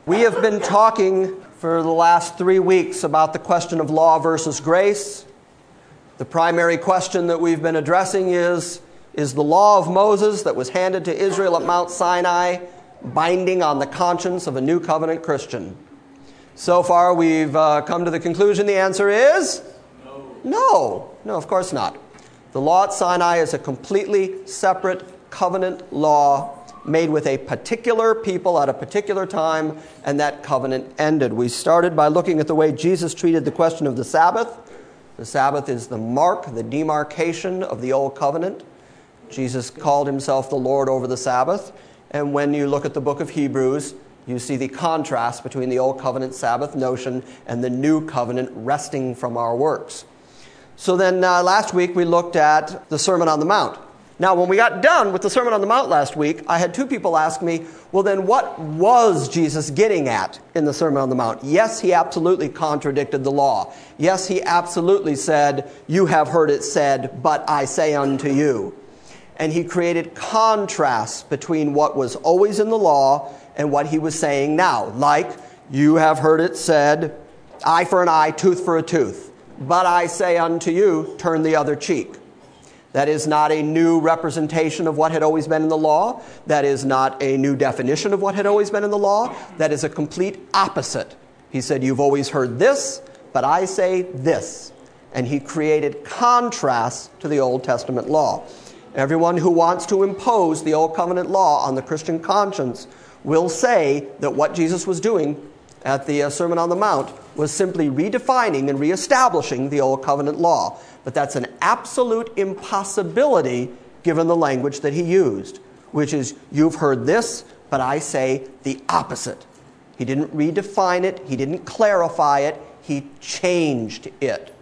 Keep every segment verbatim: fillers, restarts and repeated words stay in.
We have been talking for the last three weeks about the question of law versus grace. The primary question that we've been addressing is, is the law of Moses that was handed to Israel at Mount Sinai binding on the conscience of a new covenant Christian? So far, we've uh, come to the conclusion the answer is no. No, no, of course not. The law at Sinai is a completely separate covenant law made with a particular people at a particular time, and that covenant ended. We started by looking at the way Jesus treated the question of the Sabbath. The Sabbath is the mark, the demarcation of the old covenant. Jesus called himself the Lord over the Sabbath. And when you look at the book of Hebrews, you see the contrast between the old covenant Sabbath notion and the new covenant resting from our works. So then uh, last week we looked at the Sermon on the Mount. Now, when we got done with the Sermon on the Mount last week, I had two people ask me, well, then what was Jesus getting at in the Sermon on the Mount? Yes, he absolutely contradicted the law. Yes, he absolutely said, you have heard it said, but I say unto you. And he created contrasts between what was always in the law and what he was saying now. Like, you have heard it said, eye for an eye, tooth for a tooth. But I say unto you, turn the other cheek. That is not a new representation of what had always been in the law. That is not a new definition of what had always been in the law. That is a complete opposite. He said, you've always heard this, but I say this. And he created contrasts to the Old Testament law. Everyone who wants to impose the Old Covenant law on the Christian conscience will say that what Jesus was doing at the Sermon on the Mount was simply redefining and reestablishing the Old Covenant law. But that's an absolute impossibility given the language that he used, which is, you've heard this, but I say the opposite. He didn't redefine it. He didn't clarify it. He changed it.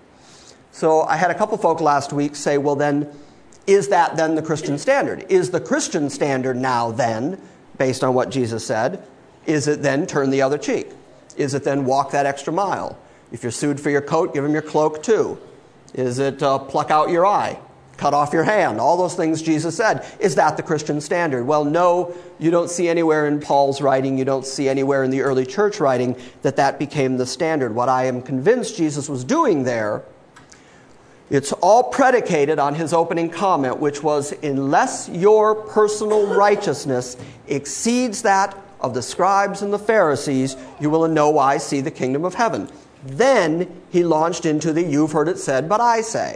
So I had a couple folk last week say, well then, is that then the Christian standard? Is the Christian standard now then, based on what Jesus said, is it then turn the other cheek? Is it then walk that extra mile? If you're sued for your coat, give him your cloak too. Is it uh, pluck out your eye, cut off your hand? All those things Jesus said. Is that the Christian standard? Well, no, you don't see anywhere in Paul's writing, you don't see anywhere in the early church writing that that became the standard. What I am convinced Jesus was doing there, it's all predicated on his opening comment, which was, unless your personal righteousness exceeds that of the scribes and the Pharisees, you will in no wise see the kingdom of heaven. Then he launched into the you've heard it said, but I say.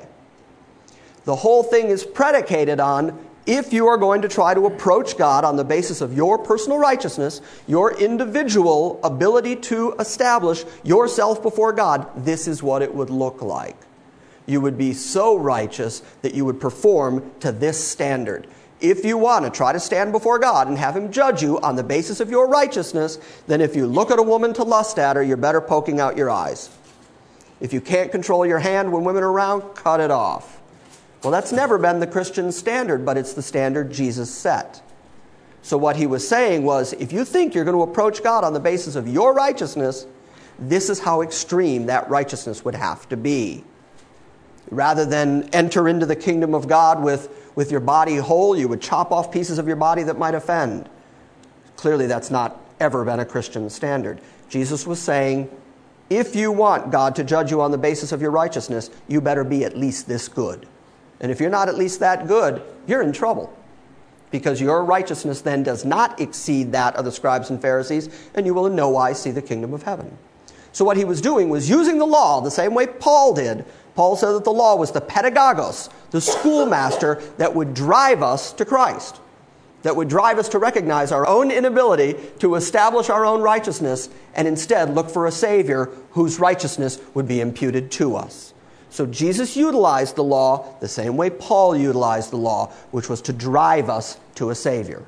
The whole thing is predicated on, if you are going to try to approach God on the basis of your personal righteousness, your individual ability to establish yourself before God, this is what it would look like. You would be so righteous that you would perform to this standard. If you want to try to stand before God and have him judge you on the basis of your righteousness, then if you look at a woman to lust at her, you're better poking out your eyes. If you can't control your hand when women are around, cut it off. Well, that's never been the Christian standard, but it's the standard Jesus set. So what he was saying was, if you think you're going to approach God on the basis of your righteousness, this is how extreme that righteousness would have to be. Rather than enter into the kingdom of God with, with your body whole, you would chop off pieces of your body that might offend. Clearly, that's not ever been a Christian standard. Jesus was saying, if you want God to judge you on the basis of your righteousness, you better be at least this good. And if you're not at least that good, you're in trouble. Because your righteousness then does not exceed that of the scribes and Pharisees, and you will in no wise see the kingdom of heaven. So what he was doing was using the law the same way Paul did. Paul said that the law was the pedagogos, the schoolmaster that would drive us to Christ, that would drive us to recognize our own inability to establish our own righteousness and instead look for a Savior whose righteousness would be imputed to us. So Jesus utilized the law the same way Paul utilized the law, which was to drive us to a Savior.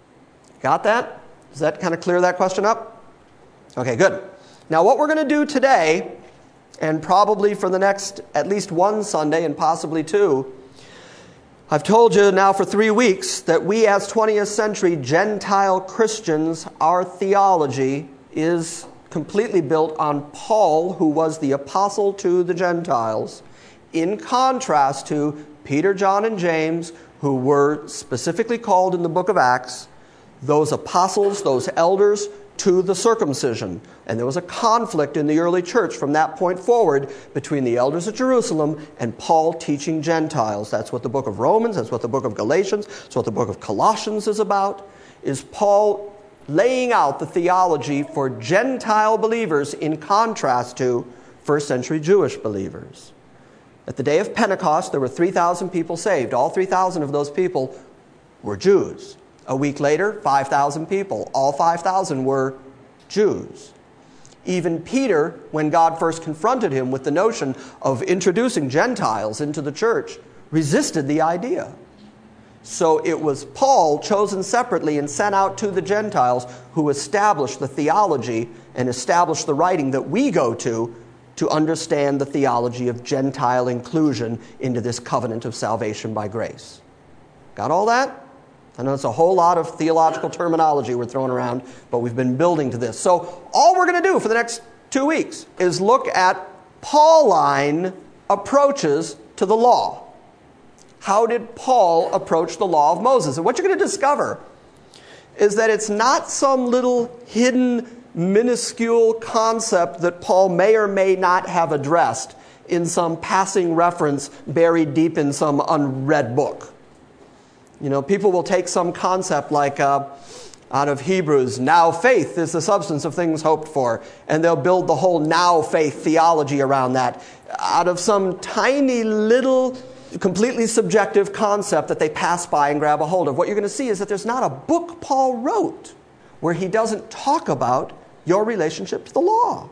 Got that? Does that kind of clear that question up? Okay, good. Now what we're going to do today, and probably for the next at least one Sunday and possibly two, I've told you now for three weeks that we as twentieth century Gentile Christians, our theology is completely built on Paul, who was the apostle to the Gentiles, in contrast to Peter, John, and James, who were specifically called in the book of Acts, those apostles, those elders, to the circumcision. And there was a conflict in the early church from that point forward between the elders at Jerusalem and Paul teaching Gentiles. That's what the book of Romans, that's what the book of Galatians, that's what the book of Colossians is about, is Paul laying out the theology for Gentile believers in contrast to first century Jewish believers. At the day of Pentecost, there were three thousand people saved. All three thousand of those people were Jews. A week later, five thousand people. All five thousand were Jews. Even Peter, when God first confronted him with the notion of introducing Gentiles into the church, resisted the idea. So it was Paul, chosen separately and sent out to the Gentiles, who established the theology and established the writing that we go to to understand the theology of Gentile inclusion into this covenant of salvation by grace. Got all that? I know it's a whole lot of theological terminology we're throwing around, but we've been building to this. So all we're going to do for the next two weeks is look at Pauline approaches to the law. How did Paul approach the law of Moses? And what you're going to discover is that it's not some little hidden, minuscule concept that Paul may or may not have addressed in some passing reference buried deep in some unread book. You know, people will take some concept like uh, out of Hebrews, now faith is the substance of things hoped for, and they'll build the whole now faith theology around that out of some tiny little completely subjective concept that they pass by and grab a hold of. What you're going to see is that there's not a book Paul wrote where he doesn't talk about your relationship to the law.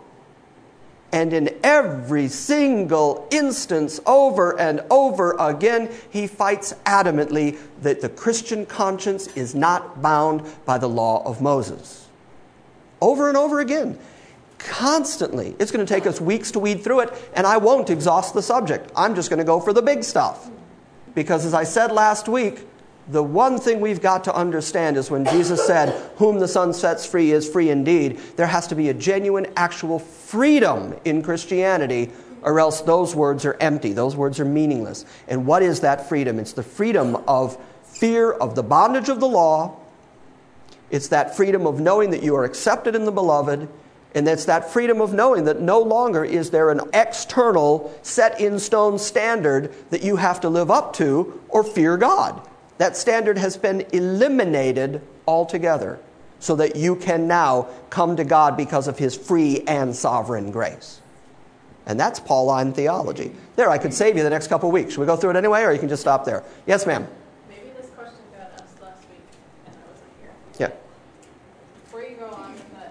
And in every single instance, over and over again, he fights adamantly that the Christian conscience is not bound by the law of Moses. Over and over again. Constantly. It's going to take us weeks to weed through it, and I won't exhaust the subject. I'm just going to go for the big stuff. Because as I said last week, the one thing we've got to understand is when Jesus said, whom the Son sets free is free indeed, there has to be a genuine, actual freedom in Christianity, or else those words are empty. Those words are meaningless. And what is that freedom? It's the freedom of fear of the bondage of the law. It's that freedom of knowing that you are accepted in the beloved. And it's that freedom of knowing that no longer is there an external, set-in-stone standard that you have to live up to or fear God. That standard has been eliminated altogether so that you can now come to God because of His free and sovereign grace. And that's Pauline theology. There, I could save you the next couple of weeks. Should we go through it anyway, or you can just stop there? Yes, ma'am? Maybe this question got asked last week, and I wasn't here. Yeah. Before you go on with that,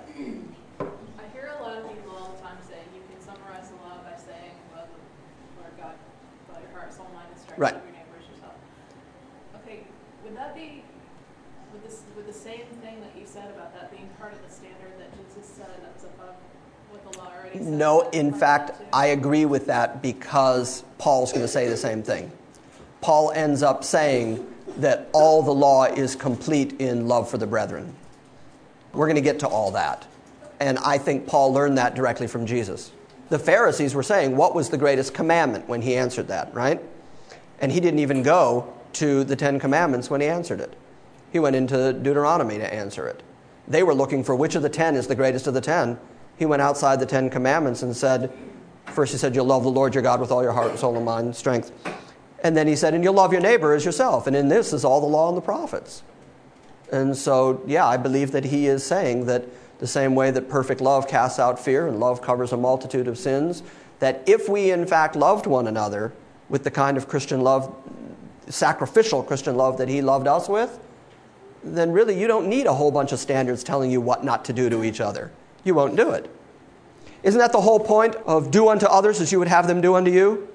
I hear a lot of people all the time saying you can summarize the law by saying, love the Lord God with all your heart, soul, mind, and strength. Right. Love your neighbor as yourself. Okay, would that be, would, this, would the same thing that you said about that being part of the standard that Jesus said that's above what the law already said? No, in fact, I agree with that because Paul's going to say the same thing. Paul ends up saying that all the law is complete in love for the brethren. We're going to get to all that. And I think Paul learned that directly from Jesus. The Pharisees were saying, what was the greatest commandment when he answered that, right? And he didn't even go to the Ten Commandments when he answered it. He went into Deuteronomy to answer it. They were looking for which of the ten is the greatest of the ten. He went outside the Ten Commandments and said, first he said, you'll love the Lord your God with all your heart, soul, and mind, and strength. And then he said, and you'll love your neighbor as yourself. And in this is all the law and the prophets. And so, yeah, I believe that he is saying that the same way that perfect love casts out fear and love covers a multitude of sins, that if we in fact loved one another with the kind of Christian love, sacrificial Christian love that he loved us with, then really you don't need a whole bunch of standards telling you what not to do to each other. You won't do it. Isn't that the whole point of do unto others as you would have them do unto you?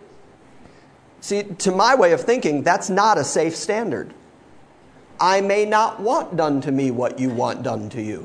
See, to my way of thinking, that's not a safe standard. I may not want done to me what you want done to you.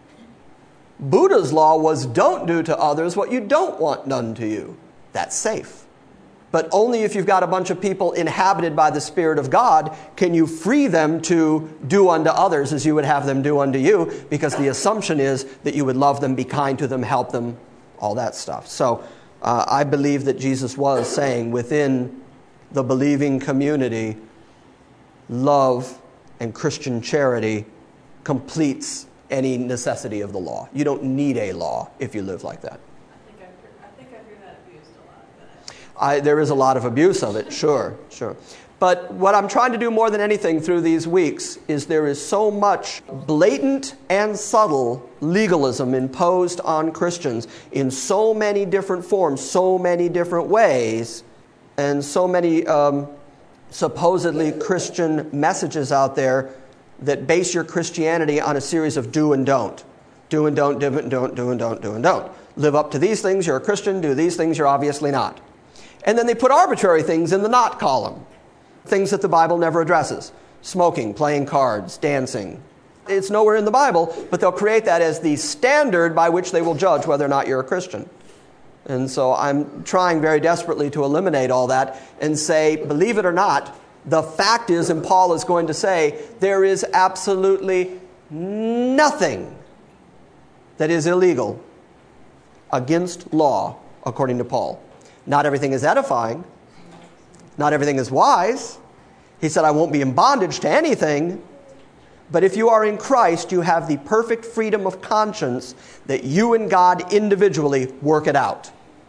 Buddha's law was don't do to others what you don't want done to you. That's safe. But only if you've got a bunch of people inhabited by the Spirit of God can you free them to do unto others as you would have them do unto you, because the assumption is that you would love them, be kind to them, help them, all that stuff. So uh, I believe that Jesus was saying within the believing community, love and Christian charity completes any necessity of the law. You don't need a law if you live like that. I think I've heard, I think I've heard that abused a lot. But I, there is a lot of abuse of it, sure, sure. But what I'm trying to do more than anything through these weeks is there is so much blatant and subtle legalism imposed on Christians in so many different forms, so many different ways, and so many um, supposedly Christian messages out there that base your Christianity on a series of do and don't. Do and don't, do and don't, do and don't, do and don't. Live up to these things, you're a Christian. Do these things, you're obviously not. And then they put arbitrary things in the not column. Things that the Bible never addresses. Smoking, playing cards, dancing. It's nowhere in the Bible, but they'll create that as the standard by which they will judge whether or not you're a Christian. And so I'm trying very desperately to eliminate all that and say, believe it or not, the fact is, and Paul is going to say, there is absolutely nothing that is illegal against law, according to Paul. Not everything is edifying. Not everything is wise. He said, I won't be in bondage to anything. But if you are in Christ, you have the perfect freedom of conscience that you and God individually work it out.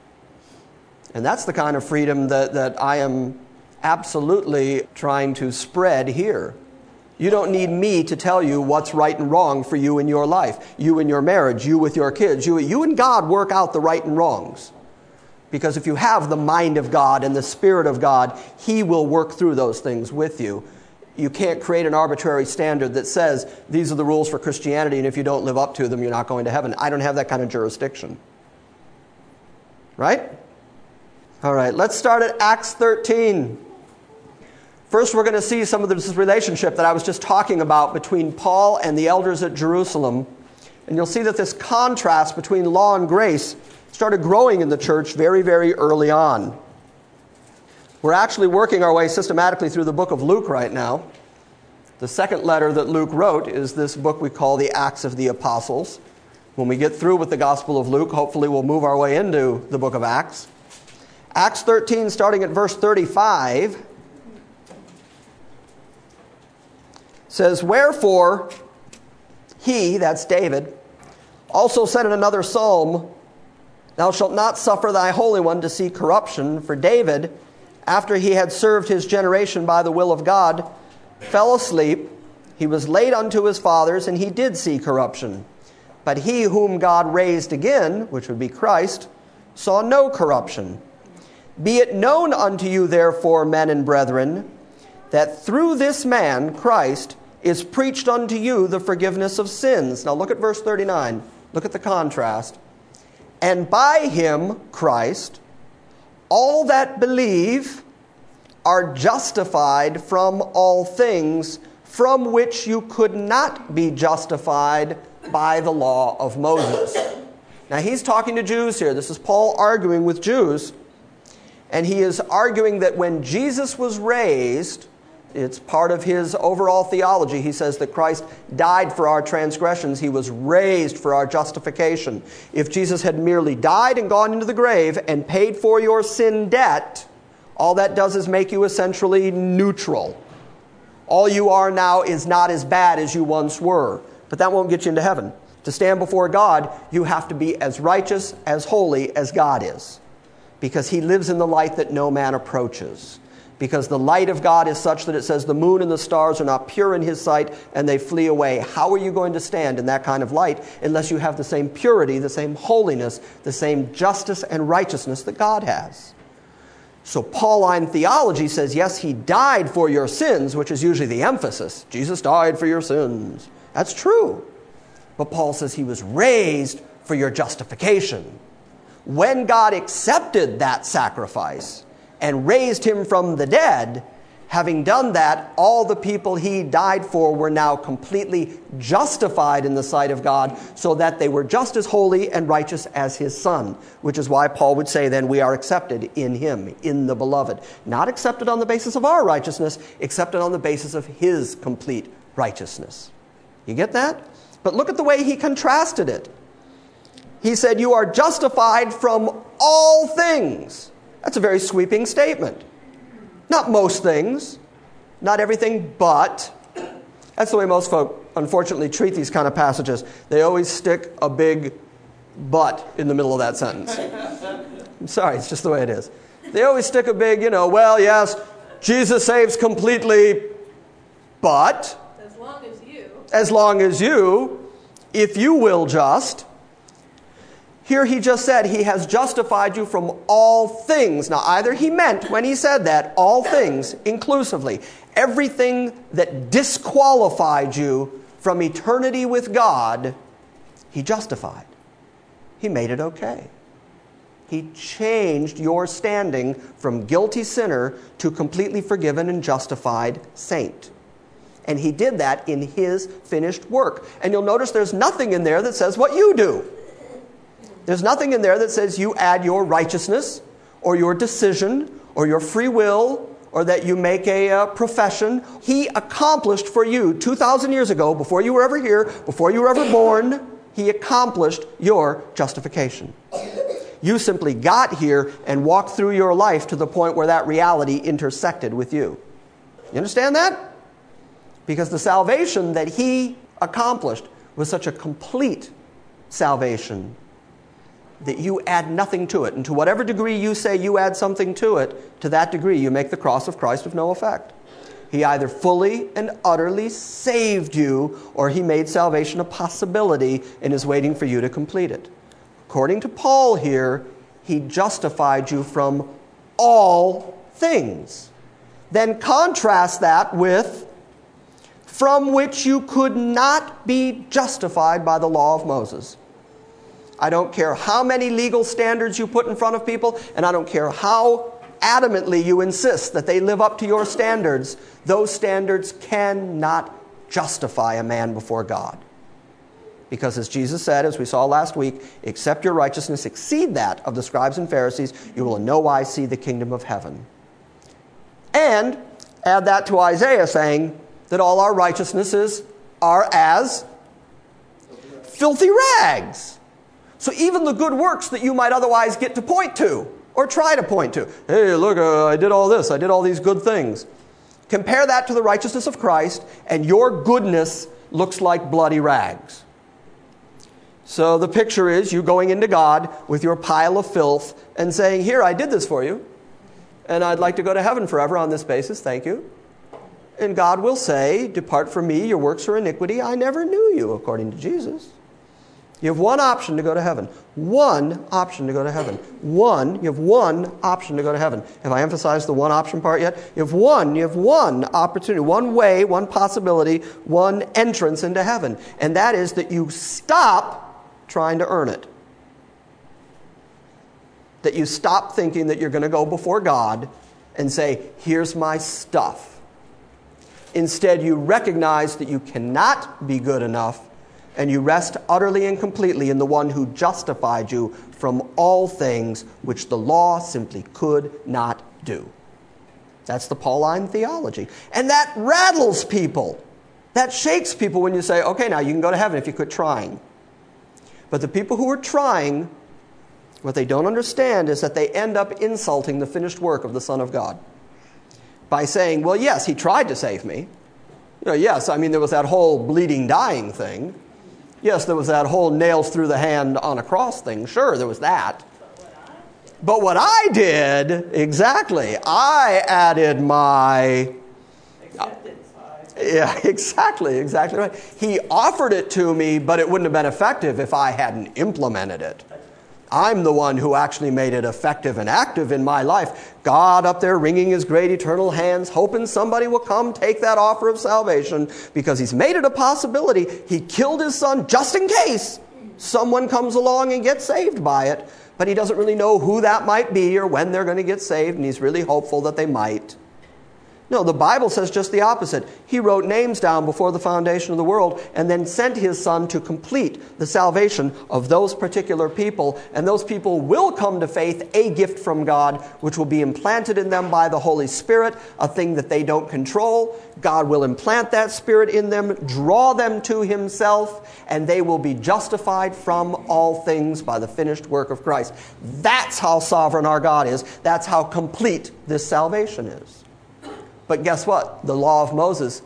And that's the kind of freedom that, that I am absolutely trying to spread here. You don't need me to tell you what's right and wrong for you in your life, you in your marriage, you with your kids. You, you and God work out the right and wrongs. Because if you have the mind of God and the Spirit of God, He will work through those things with you. You can't create an arbitrary standard that says, these are the rules for Christianity, and if you don't live up to them, you're not going to heaven. I don't have that kind of jurisdiction. Right? All right, let's start at Acts thirteen. First, we're going to see some of this relationship that I was just talking about between Paul and the elders at Jerusalem. And you'll see that this contrast between law and grace started growing in the church very, very early on. We're actually working our way systematically through the book of Luke right now. The second letter that Luke wrote is this book we call the Acts of the Apostles. When we get through with the Gospel of Luke, hopefully we'll move our way into the book of Acts. Acts thirteen, starting at verse thirty-five, says, Wherefore he, that's David, also said in another psalm, Thou shalt not suffer thy Holy One to see corruption. For David, after he had served his generation by the will of God, fell asleep. He was laid unto his fathers, and he did see corruption. But he whom God raised again, which would be Christ, saw no corruption. Be it known unto you, therefore, men and brethren, that through this man, Christ, is preached unto you the forgiveness of sins. Now look at verse thirty-nine. Look at the contrast. And by him, Christ, all that believe are justified from all things from which you could not be justified by the law of Moses. Now he's talking to Jews here. This is Paul arguing with Jews. And he is arguing that when Jesus was raised, it's part of his overall theology. He says that Christ died for our transgressions. He was raised for our justification. If Jesus had merely died and gone into the grave and paid for your sin debt, all that does is make you essentially neutral. All you are now is not as bad as you once were. But that won't get you into heaven. To stand before God, you have to be as righteous, as holy as God is. Because He lives in the light that no man approaches. Because the light of God is such that it says the moon and the stars are not pure in His sight and they flee away. How are you going to stand in that kind of light unless you have the same purity, the same holiness, the same justice and righteousness that God has? So Pauline theology says, yes, He died for your sins, which is usually the emphasis. Jesus died for your sins. That's true. But Paul says He was raised for your justification. When God accepted that sacrifice and raised Him from the dead, having done that, all the people He died for were now completely justified in the sight of God, so that they were just as holy and righteous as His Son, which is why Paul would say then we are accepted in Him, in the Beloved. Not accepted on the basis of our righteousness, accepted on the basis of His complete righteousness. You get that? But look at the way he contrasted it. He said, you are justified from all things. That's a very sweeping statement. Not most things, not everything but. That's the way most folk, unfortunately, treat these kind of passages. They always stick a big but in the middle of that sentence. I'm sorry, it's just the way it is. They always stick a big, you know, well, yes, Jesus saves completely, but as long as you, as long as you, if you will just. Here he just said he has justified you from all things. Now, either he meant when he said that, all things inclusively, everything that disqualified you from eternity with God, he justified. He made it okay. He changed your standing from guilty sinner to completely forgiven and justified saint. And he did that in his finished work. And you'll notice there's nothing in there that says what you do. There's nothing in there that says you add your righteousness or your decision or your free will or that you make a uh, profession. He accomplished for you two thousand years ago, before you were ever here, before you were ever born, he accomplished your justification. You simply got here and walked through your life to the point where that reality intersected with you. You understand that? Because the salvation that he accomplished was such a complete salvation that you add nothing to it. And to whatever degree you say you add something to it, to that degree you make the cross of Christ of no effect. He either fully and utterly saved you, or he made salvation a possibility and is waiting for you to complete it. According to Paul here, he justified you from all things. Then contrast that with from which you could not be justified by the law of Moses. I don't care how many legal standards you put in front of people, and I don't care how adamantly you insist that they live up to your standards. Those standards cannot justify a man before God. Because as Jesus said, as we saw last week, except your righteousness exceed that of the scribes and Pharisees, you will in no wise see the kingdom of heaven. And add that to Isaiah saying that all our righteousnesses are as filthy rags. So even the good works that you might otherwise get to point to, or try to point to. Hey, look, uh, I did all this. I did all these good things. Compare that to the righteousness of Christ, and your goodness looks like bloody rags. So the picture is you going into God with your pile of filth and saying, here, I did this for you, and I'd like to go to heaven forever on this basis. Thank you. And God will say, depart from me, your works are iniquity. I never knew you, according to Jesus. You have one option to go to heaven. One option to go to heaven. One, you have one option to go to heaven. Have I emphasized the one option part yet? You have one, you have one opportunity, one way, one possibility, one entrance into heaven. And that is that you stop trying to earn it. That you stop thinking that you're going to go before God and say, here's my stuff. Instead, you recognize that you cannot be good enough, and you rest utterly and completely in the one who justified you from all things which the law simply could not do. That's the Pauline theology. And that rattles people. That shakes people when you say, okay, now you can go to heaven if you quit trying. But the people who are trying, what they don't understand is that they end up insulting the finished work of the Son of God by saying, well, yes, he tried to save me. You know, yes, I mean, there was that whole bleeding, dying thing. Yes, there was that whole nails through the hand on a cross thing. Sure, there was that. But what I did, exactly, I added my... Acceptance. Yeah, exactly, exactly right. He offered it to me, but it wouldn't have been effective if I hadn't implemented it. I'm the one who actually made it effective and active in my life. God up there wringing his great eternal hands, hoping somebody will come take that offer of salvation because he's made it a possibility. He killed his son just in case someone comes along and gets saved by it. But he doesn't really know who that might be or when they're going to get saved, and he's really hopeful that they might. No, the Bible says just the opposite. He wrote names down before the foundation of the world and then sent his Son to complete the salvation of those particular people. And those people will come to faith, a gift from God, which will be implanted in them by the Holy Spirit, a thing that they don't control. God will implant that Spirit in them, draw them to himself, and they will be justified from all things by the finished work of Christ. That's how sovereign our God is. That's how complete this salvation is. But guess what? The law of Moses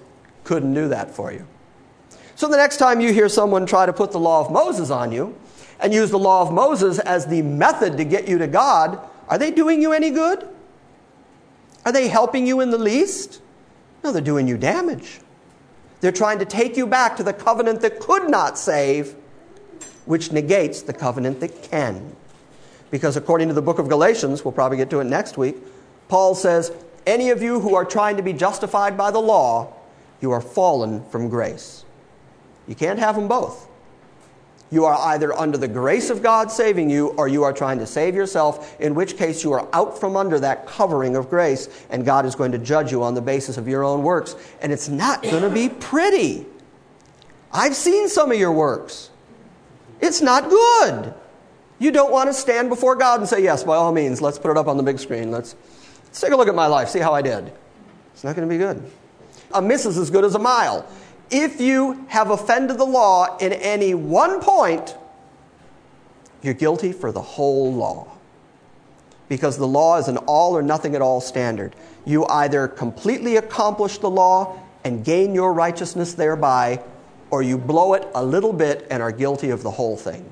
couldn't do that for you. So the next time you hear someone try to put the law of Moses on you and use the law of Moses as the method to get you to God, are they doing you any good? Are they helping you in the least? No, they're doing you damage. They're trying to take you back to the covenant that could not save, which negates the covenant that can. Because according to the book of Galatians, we'll probably get to it next week, Paul says, any of you who are trying to be justified by the law, you are fallen from grace. You can't have them both. You are either under the grace of God saving you, or you are trying to save yourself, in which case you are out from under that covering of grace, and God is going to judge you on the basis of your own works. And it's not going to be pretty. I've seen some of your works. It's not good. You don't want to stand before God and say, yes, by all means, let's put it up on the big screen. Let's, let's take a look at my life, see how I did. It's not going to be good. A miss is as good as a mile. If you have offended the law in any one point, you're guilty for the whole law. Because the law is an all or nothing at all standard. You either completely accomplish the law and gain your righteousness thereby, or you blow it a little bit and are guilty of the whole thing.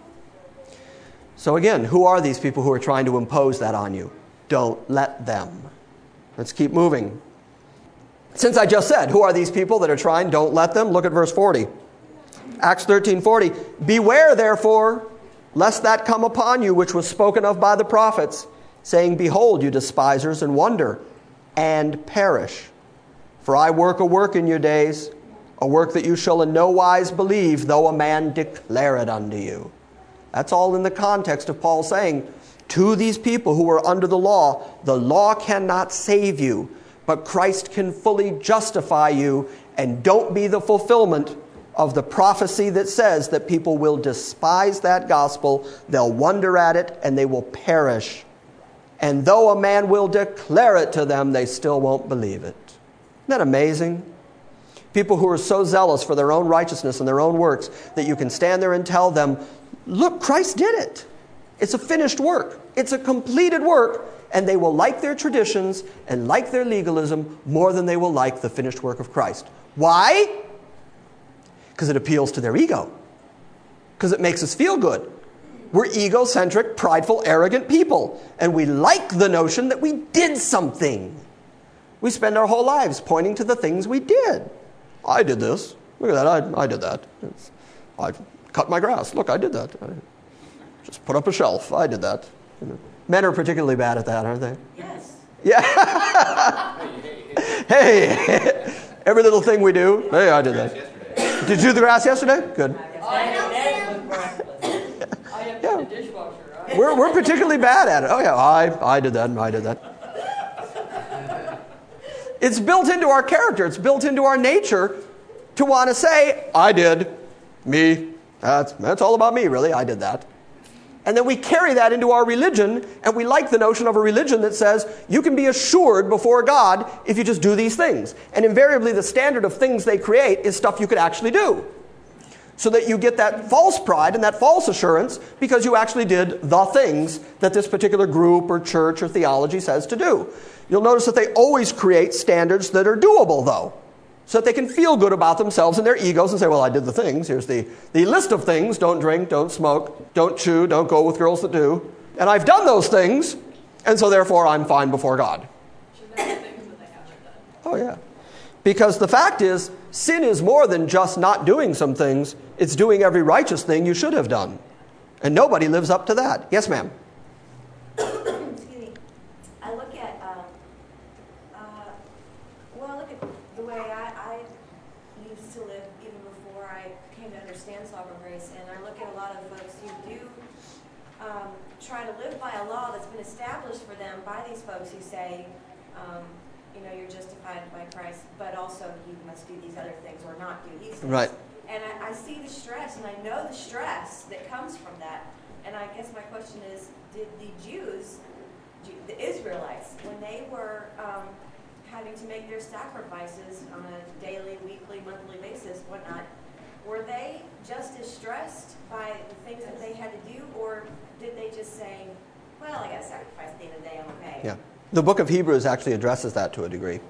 So again, who are these people who are trying to impose that on you? Don't let them. Let's keep moving. Since I just said, who are these people that are trying? Don't let them. Look at verse forty. Acts thirteen forty. Beware, therefore, lest that come upon you which was spoken of by the prophets, saying, behold, you despisers, and wonder, and perish. For I work a work in your days, a work that you shall in no wise believe, though a man declare it unto you. That's all in the context of Paul saying, to these people who are under the law, the law cannot save you, but Christ can fully justify you, and don't be the fulfillment of the prophecy that says that people will despise that gospel, they'll wonder at it, and they will perish. And though a man will declare it to them, they still won't believe it. Isn't that amazing? People who are so zealous for their own righteousness and their own works that you can stand there and tell them, look, Christ did it. It's a finished work. It's a completed work. And they will like their traditions and like their legalism more than they will like the finished work of Christ. Why? Because it appeals to their ego. Because it makes us feel good. We're egocentric, prideful, arrogant people. And we like the notion that we did something. We spend our whole lives pointing to the things we did. I did this. Look at that. I, I did that. It's, I cut my grass. Look, I did that. I just put up a shelf. I did that. You know. Men are particularly bad at that, aren't they? Yes. Yeah. Hey, every little thing we do. Hey, I did that. Did you do the grass yesterday? Good. I have Yeah. the dishwasher. Right? We're we're particularly bad at it. Oh yeah, I I did that and I did that. It's built into our character. It's built into our nature to want to say, I did, me. That's that's all about me, really. I did that. And then we carry that into our religion, and we like the notion of a religion that says you can be assured before God if you just do these things. And invariably the standard of things they create is stuff you could actually do. So that you get that false pride and that false assurance because you actually did the things that this particular group or church or theology says to do. You'll notice that they always create standards that are doable, though, so that they can feel good about themselves and their egos and say, well, I did the things. Here's the, the list of things. Don't drink, don't smoke, don't chew, don't go with girls that do. And I've done those things, and so therefore I'm fine before God. Should there be things that they haven't done? Oh, yeah. Because the fact is, sin is more than just not doing some things. It's doing every righteous thing you should have done. And nobody lives up to that. Yes, ma'am. Excuse me. I look at, um, uh, well, I look at the way I, I used to live even before I came to understand sovereign grace, and I look at a lot of folks who do um, try to live by a law that's been established for them by these folks who say, um, you know, you're justified by Christ, but also you must do these other things or not do these things. Right. And I, I see the stress, and I know the stress that comes from that. And I guess my question is, did the Jews, the Israelites, when they were um, having to make their sacrifices on a daily, weekly, monthly basis, whatnot, were they just as stressed by the things that they had to do, or did they just say, well, I got to sacrifice at the end of the day, I'm okay? Yeah. The book of Hebrews actually addresses that to a degree.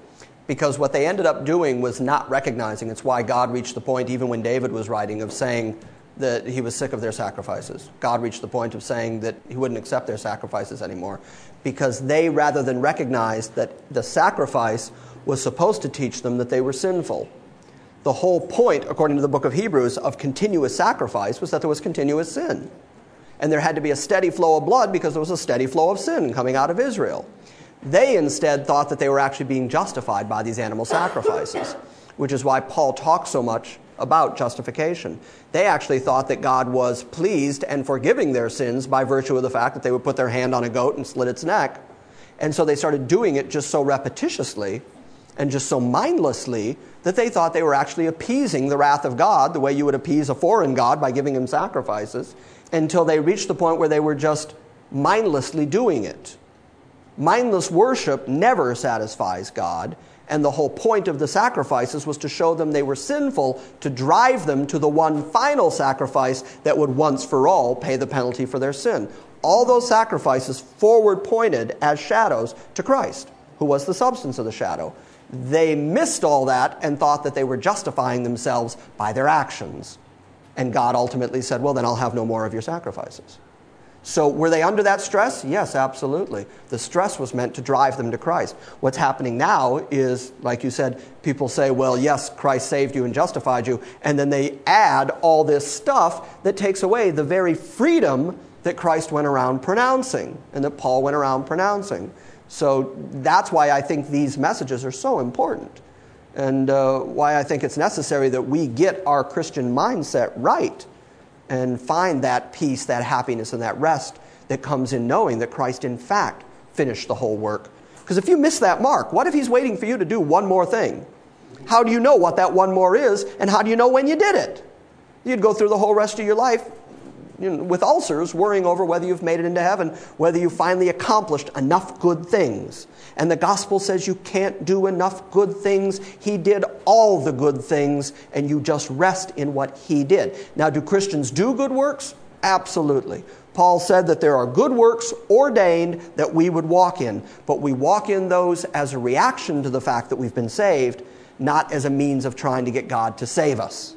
Because what they ended up doing was not recognizing. It's why God reached the point, even when David was writing, of saying that he was sick of their sacrifices. God reached the point of saying that he wouldn't accept their sacrifices anymore. Because they, rather than recognize that the sacrifice was supposed to teach them that they were sinful. The whole point, according to the book of Hebrews, of continuous sacrifice was that there was continuous sin. And there had to be a steady flow of blood because there was a steady flow of sin coming out of Israel. They instead thought that they were actually being justified by these animal sacrifices, which is why Paul talks so much about justification. They actually thought that God was pleased and forgiving their sins by virtue of the fact that they would put their hand on a goat and slit its neck. And so they started doing it just so repetitiously and just so mindlessly that they thought they were actually appeasing the wrath of God the way you would appease a foreign god by giving him sacrifices, until they reached the point where they were just mindlessly doing it. Mindless worship never satisfies God, and the whole point of the sacrifices was to show them they were sinful, to drive them to the one final sacrifice that would once for all pay the penalty for their sin. All those sacrifices forward pointed as shadows to Christ, who was the substance of the shadow. They missed all that and thought that they were justifying themselves by their actions. And God ultimately said, well, then I'll have no more of your sacrifices. So were they under that stress? Yes, absolutely. The stress was meant to drive them to Christ. What's happening now is, like you said, people say, well, yes, Christ saved you and justified you, and then they add all this stuff that takes away the very freedom that Christ went around pronouncing and that Paul went around pronouncing. So that's why I think these messages are so important, and uh, why I think it's necessary that we get our Christian mindset right and find that peace, that happiness, and that rest that comes in knowing that Christ, in fact, finished the whole work. Because if you miss that mark, what if he's waiting for you to do one more thing? How do you know what that one more is, and how do you know when you did it? You'd go through the whole rest of your life, you know, with ulcers, worrying over whether you've made it into heaven, whether you finally accomplished enough good things. And the gospel says you can't do enough good things. He did all the good things, and you just rest in what he did. Now, do Christians do good works? Absolutely. Paul said that there are good works ordained that we would walk in, but we walk in those as a reaction to the fact that we've been saved, not as a means of trying to get God to save us.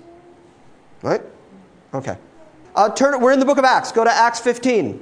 Right? Okay. Uh, turn. We're in the book of Acts. Go to Acts fifteen.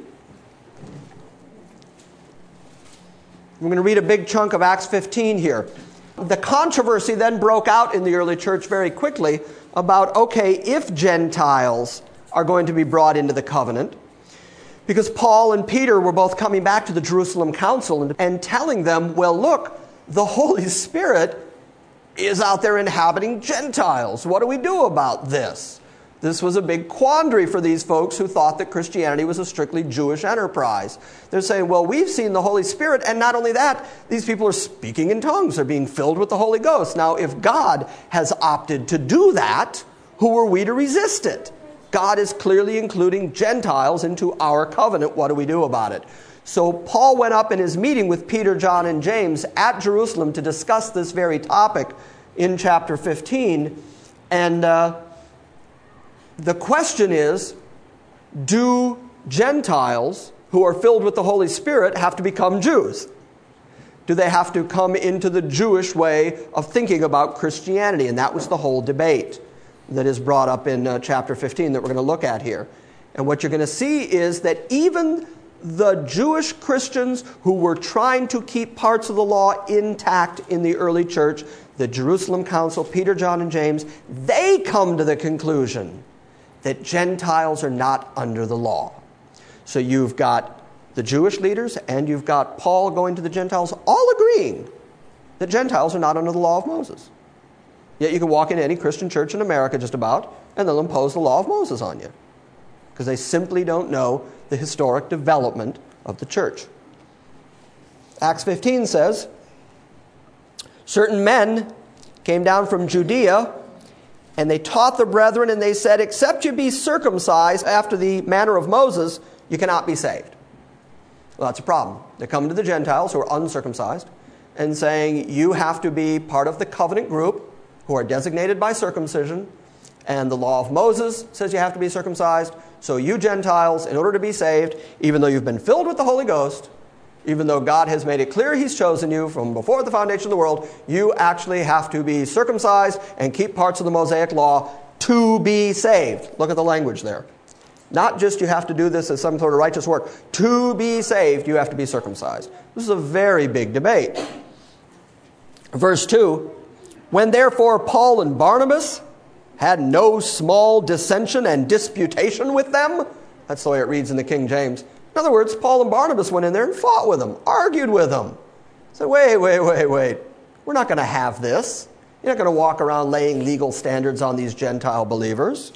We're going to read a big chunk of Acts fifteen here. The controversy then broke out in the early church very quickly about, okay, if Gentiles are going to be brought into the covenant, because Paul and Peter were both coming back to the Jerusalem council and, and telling them, well, look, the Holy Spirit is out there inhabiting Gentiles. What do we do about this? This was a big quandary for these folks who thought that Christianity was a strictly Jewish enterprise. They're saying, well, we've seen the Holy Spirit, and not only that, these people are speaking in tongues. They're being filled with the Holy Ghost. Now, if God has opted to do that, who are we to resist it? God is clearly including Gentiles into our covenant. What do we do about it? So Paul went up in his meeting with Peter, John, and James at Jerusalem to discuss this very topic in chapter fifteen. And uh, the question is, do Gentiles who are filled with the Holy Spirit have to become Jews? Do they have to come into the Jewish way of thinking about Christianity? And that was the whole debate that is brought up in uh, chapter fifteen that we're going to look at here. And what you're going to see is that even the Jewish Christians who were trying to keep parts of the law intact in the early church, the Jerusalem Council, Peter, John, and James, they come to the conclusion that Gentiles are not under the law. So you've got the Jewish leaders and you've got Paul going to the Gentiles, all agreeing that Gentiles are not under the law of Moses. Yet you can walk into any Christian church in America just about, and they'll impose the law of Moses on you, because they simply don't know the historic development of the church. Acts fifteen says, certain men came down from Judea, and they taught the brethren, and they said, except you be circumcised after the manner of Moses, you cannot be saved. Well, that's a problem. They're coming to the Gentiles who are uncircumcised and saying, you have to be part of the covenant group who are designated by circumcision, and the law of Moses says you have to be circumcised. So you Gentiles, in order to be saved, even though you've been filled with the Holy Ghost, Even though God has made it clear he's chosen you from before the foundation of the world, you actually have to be circumcised and keep parts of the Mosaic law to be saved. Look at the language there. Not just you have to do this as some sort of righteous work. To be saved, you have to be circumcised. This is a very big debate. Verse two, when therefore Paul and Barnabas had no small dissension and disputation with them. That's the way it reads in the King James. In other words, Paul and Barnabas went in there and fought with them, argued with them. Said, wait, wait, wait, wait. We're not going to have this. You're not going to walk around laying legal standards on these Gentile believers.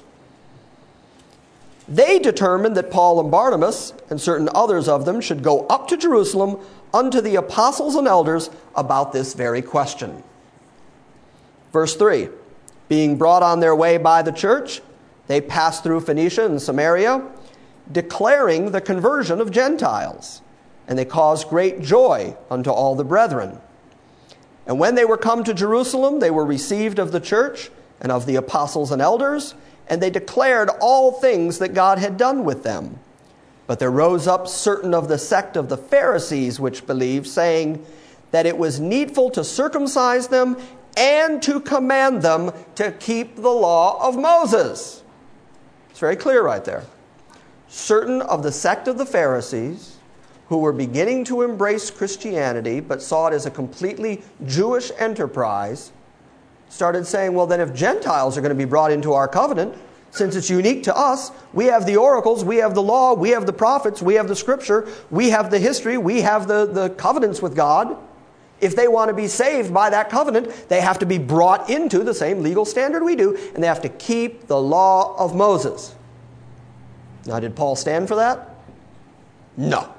They determined that Paul and Barnabas and certain others of them should go up to Jerusalem unto the apostles and elders about this very question. Verse three, being brought on their way by the church, they passed through Phoenicia and Samaria, declaring the conversion of Gentiles. And they caused great joy unto all the brethren. And when they were come to Jerusalem, they were received of the church and of the apostles and elders, and they declared all things that God had done with them. But there rose up certain of the sect of the Pharisees which believed, saying that it was needful to circumcise them and to command them to keep the law of Moses. It's very clear right there. Certain of the sect of the Pharisees who were beginning to embrace Christianity but saw it as a completely Jewish enterprise started saying, well, then if Gentiles are going to be brought into our covenant, since it's unique to us, we have the oracles, we have the law, we have the prophets, we have the scripture, we have the history, we have the, the covenants with God. If they want to be saved by that covenant, they have to be brought into the same legal standard we do, and they have to keep the law of Moses. Now, did Paul stand for that? No.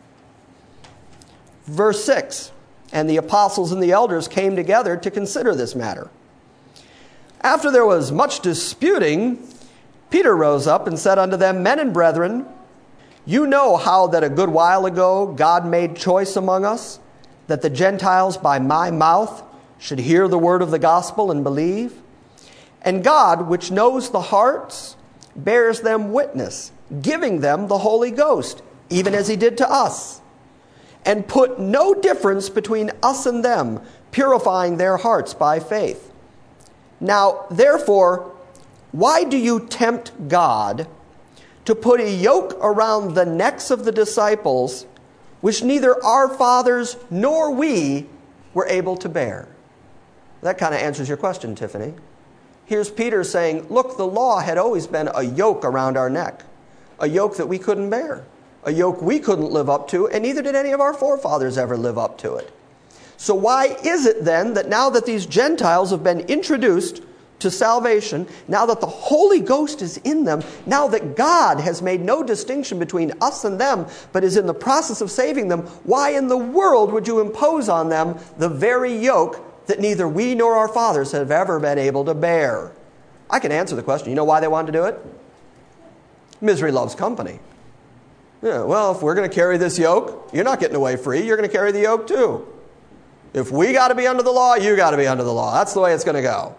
Verse six, and the apostles and the elders came together to consider this matter. After there was much disputing, Peter rose up and said unto them, men and brethren, you know how that a good while ago God made choice among us, that the Gentiles by my mouth should hear the word of the gospel and believe. And God, which knows the hearts, bears them witness, giving them the Holy Ghost, even as he did to us, and put no difference between us and them, purifying their hearts by faith. Now, therefore, why do you tempt God to put a yoke around the necks of the disciples, which neither our fathers nor we were able to bear? That kind of answers your question, Tiffany. Here's Peter saying, look, the law had always been a yoke around our neck, a yoke that we couldn't bear, a yoke we couldn't live up to, and neither did any of our forefathers ever live up to it. So why is it then that now that these Gentiles have been introduced to salvation, now that the Holy Ghost is in them, now that God has made no distinction between us and them, but is in the process of saving them, why in the world would you impose on them the very yoke that neither we nor our fathers have ever been able to bear? I can answer the question. You know why they wanted to do it? Misery loves company. Yeah, well, if we're going to carry this yoke, you're not getting away free. You're going to carry the yoke too. If we got to be under the law, you got to be under the law. That's the way it's going to go.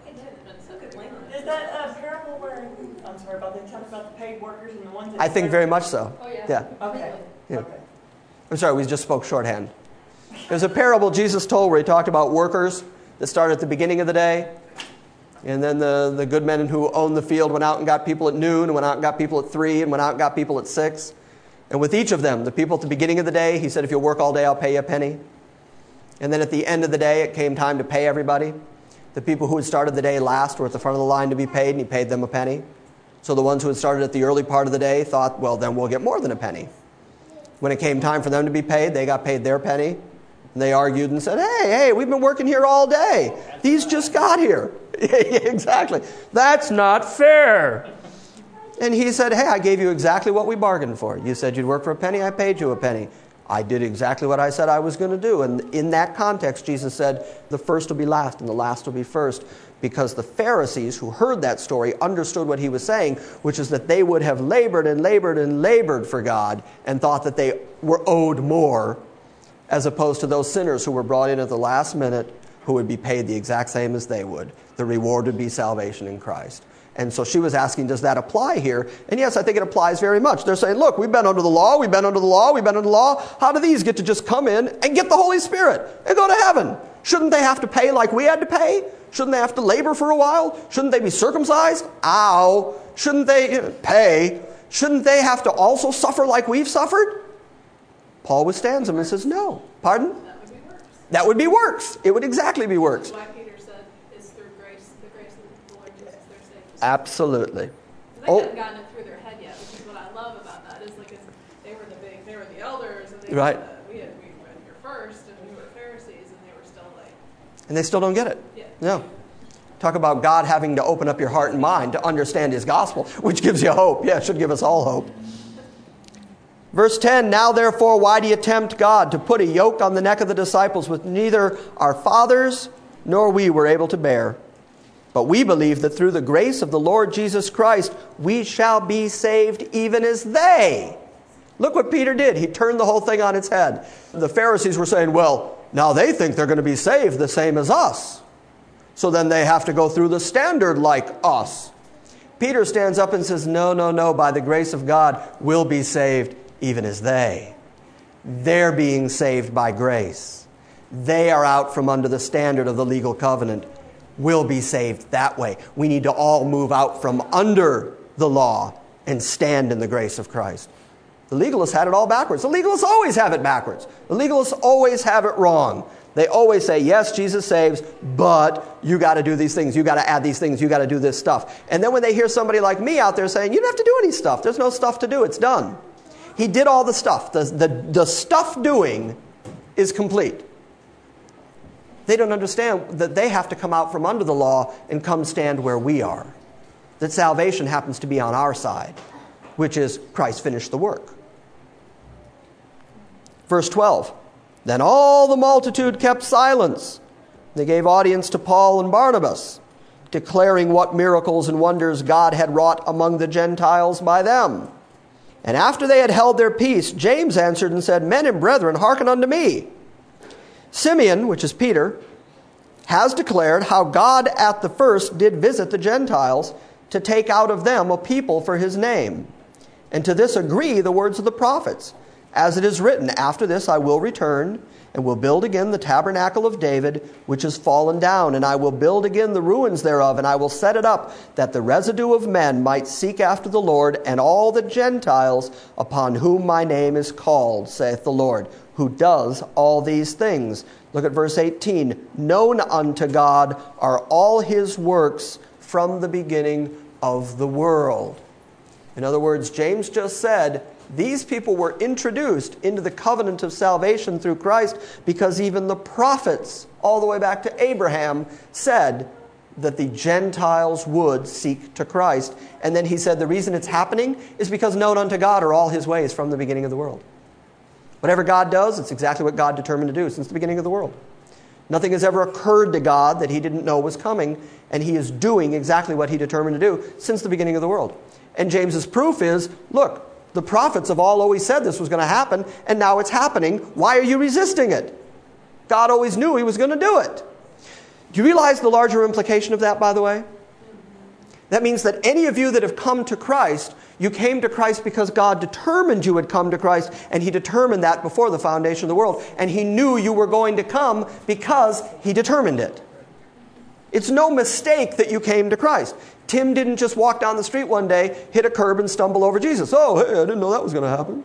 Is that a parable where, I'm sorry about that, talk about the paid workers and the ones that... I think very much so. Oh, yeah. Yeah. Okay. Yeah. Okay. I'm sorry, we just spoke shorthand. There's a parable Jesus told where he talked about workers that started at the beginning of the day. And then the, the good men who owned the field went out and got people at noon, and went out and got people at three, and went out and got people at six. And with each of them, the people at the beginning of the day, he said, if you'll work all day, I'll pay you a penny. And then at the end of the day, it came time to pay everybody. The people who had started the day last were at the front of the line to be paid, and he paid them a penny. So the ones who had started at the early part of the day thought, well, then we'll get more than a penny. When it came time for them to be paid, they got paid their penny. And they argued and said, hey, hey, we've been working here all day. These just got here. Exactly. That's not fair. And he said, hey, I gave you exactly what we bargained for. You said you'd work for a penny, I paid you a penny. I did exactly what I said I was going to do. And in that context, Jesus said, the first will be last and the last will be first. Because the Pharisees who heard that story understood what he was saying, which is that they would have labored and labored and labored for God and thought that they were owed more, as opposed to those sinners who were brought in at the last minute who would be paid the exact same as they would. The reward would be salvation in Christ. And so she was asking, does that apply here? And yes, I think it applies very much. They're saying, look, we've been under the law, we've been under the law, we've been under the law. How do these get to just come in and get the Holy Spirit and go to heaven? Shouldn't they have to pay like we had to pay? Shouldn't they have to labor for a while? Shouldn't they be circumcised? Ow. Shouldn't they pay? Shouldn't they have to also suffer like we've suffered? Paul withstands them and says, no. Pardon? That would be works. That would be works. It would exactly be works. Why Peter said it's through grace, the grace of the Lord Jesus, they're saved. Absolutely. They Oh. hadn't gotten it through their head yet, which is what I love about that. Is like it's, they were the big, they were the elders, and they Right. were the, we had we were here first, and we were Pharisees, and they were still like, And they still don't get it. yeah. No. Talk about God having to open up your heart and mind to understand His gospel, which gives you hope. Yeah, it should give us all hope. Verse ten, now therefore, why do you tempt God to put a yoke on the neck of the disciples which neither our fathers nor we were able to bear? But we believe that through the grace of the Lord Jesus Christ, we shall be saved even as they. Look what Peter did. He turned the whole thing on its head. The Pharisees were saying, well, now they think they're going to be saved the same as us. So then they have to go through the standard like us. Peter stands up and says, no, no, no, by the grace of God, we'll be saved even as they. They're being saved by grace. They are out from under the standard of the legal covenant. We'll be saved that way. We need to all move out from under the law and stand in the grace of Christ. The legalists had it all backwards. The legalists always have it backwards. The legalists always have it wrong. They always say, yes, Jesus saves, but you got to do these things. You got to add these things. You got to do this stuff. And then when they hear somebody like me out there saying, you don't have to do any stuff. There's no stuff to do. It's done. He did all the stuff. The, the, the stuff doing is complete. They don't understand that they have to come out from under the law and come stand where we are. That salvation happens to be on our side, which is Christ finished the work. Verse twelve. Then all the multitude kept silence. They gave audience to Paul and Barnabas, declaring what miracles and wonders God had wrought among the Gentiles by them. And after they had held their peace, James answered and said, men and brethren, hearken unto me. Simeon, which is Peter, has declared how God at the first did visit the Gentiles to take out of them a people for his name. And to this agree the words of the prophets. As it is written, after this I will return and will build again the tabernacle of David, which is fallen down, and I will build again the ruins thereof, and I will set it up, that the residue of men might seek after the Lord, and all the Gentiles upon whom my name is called, saith the Lord, who does all these things. Look at verse eighteen. Known unto God are all his works from the beginning of the world. In other words, James just said, these people were introduced into the covenant of salvation through Christ because even the prophets, all the way back to Abraham, said that the Gentiles would seek to Christ. And then he said the reason it's happening is because known unto God are all his ways from the beginning of the world. Whatever God does, it's exactly what God determined to do since the beginning of the world. Nothing has ever occurred to God that he didn't know was coming, and he is doing exactly what he determined to do since the beginning of the world. And James's proof is, look, the prophets have all always said this was going to happen, and now it's happening. Why are you resisting it? God always knew he was going to do it. Do you realize the larger implication of that, by the way? That means that any of you that have come to Christ, you came to Christ because God determined you would come to Christ, and he determined that before the foundation of the world. And he knew you were going to come because he determined it. It's no mistake that you came to Christ. Tim didn't just walk down the street one day, hit a curb, and stumble over Jesus. Oh, hey, I didn't know that was going to happen.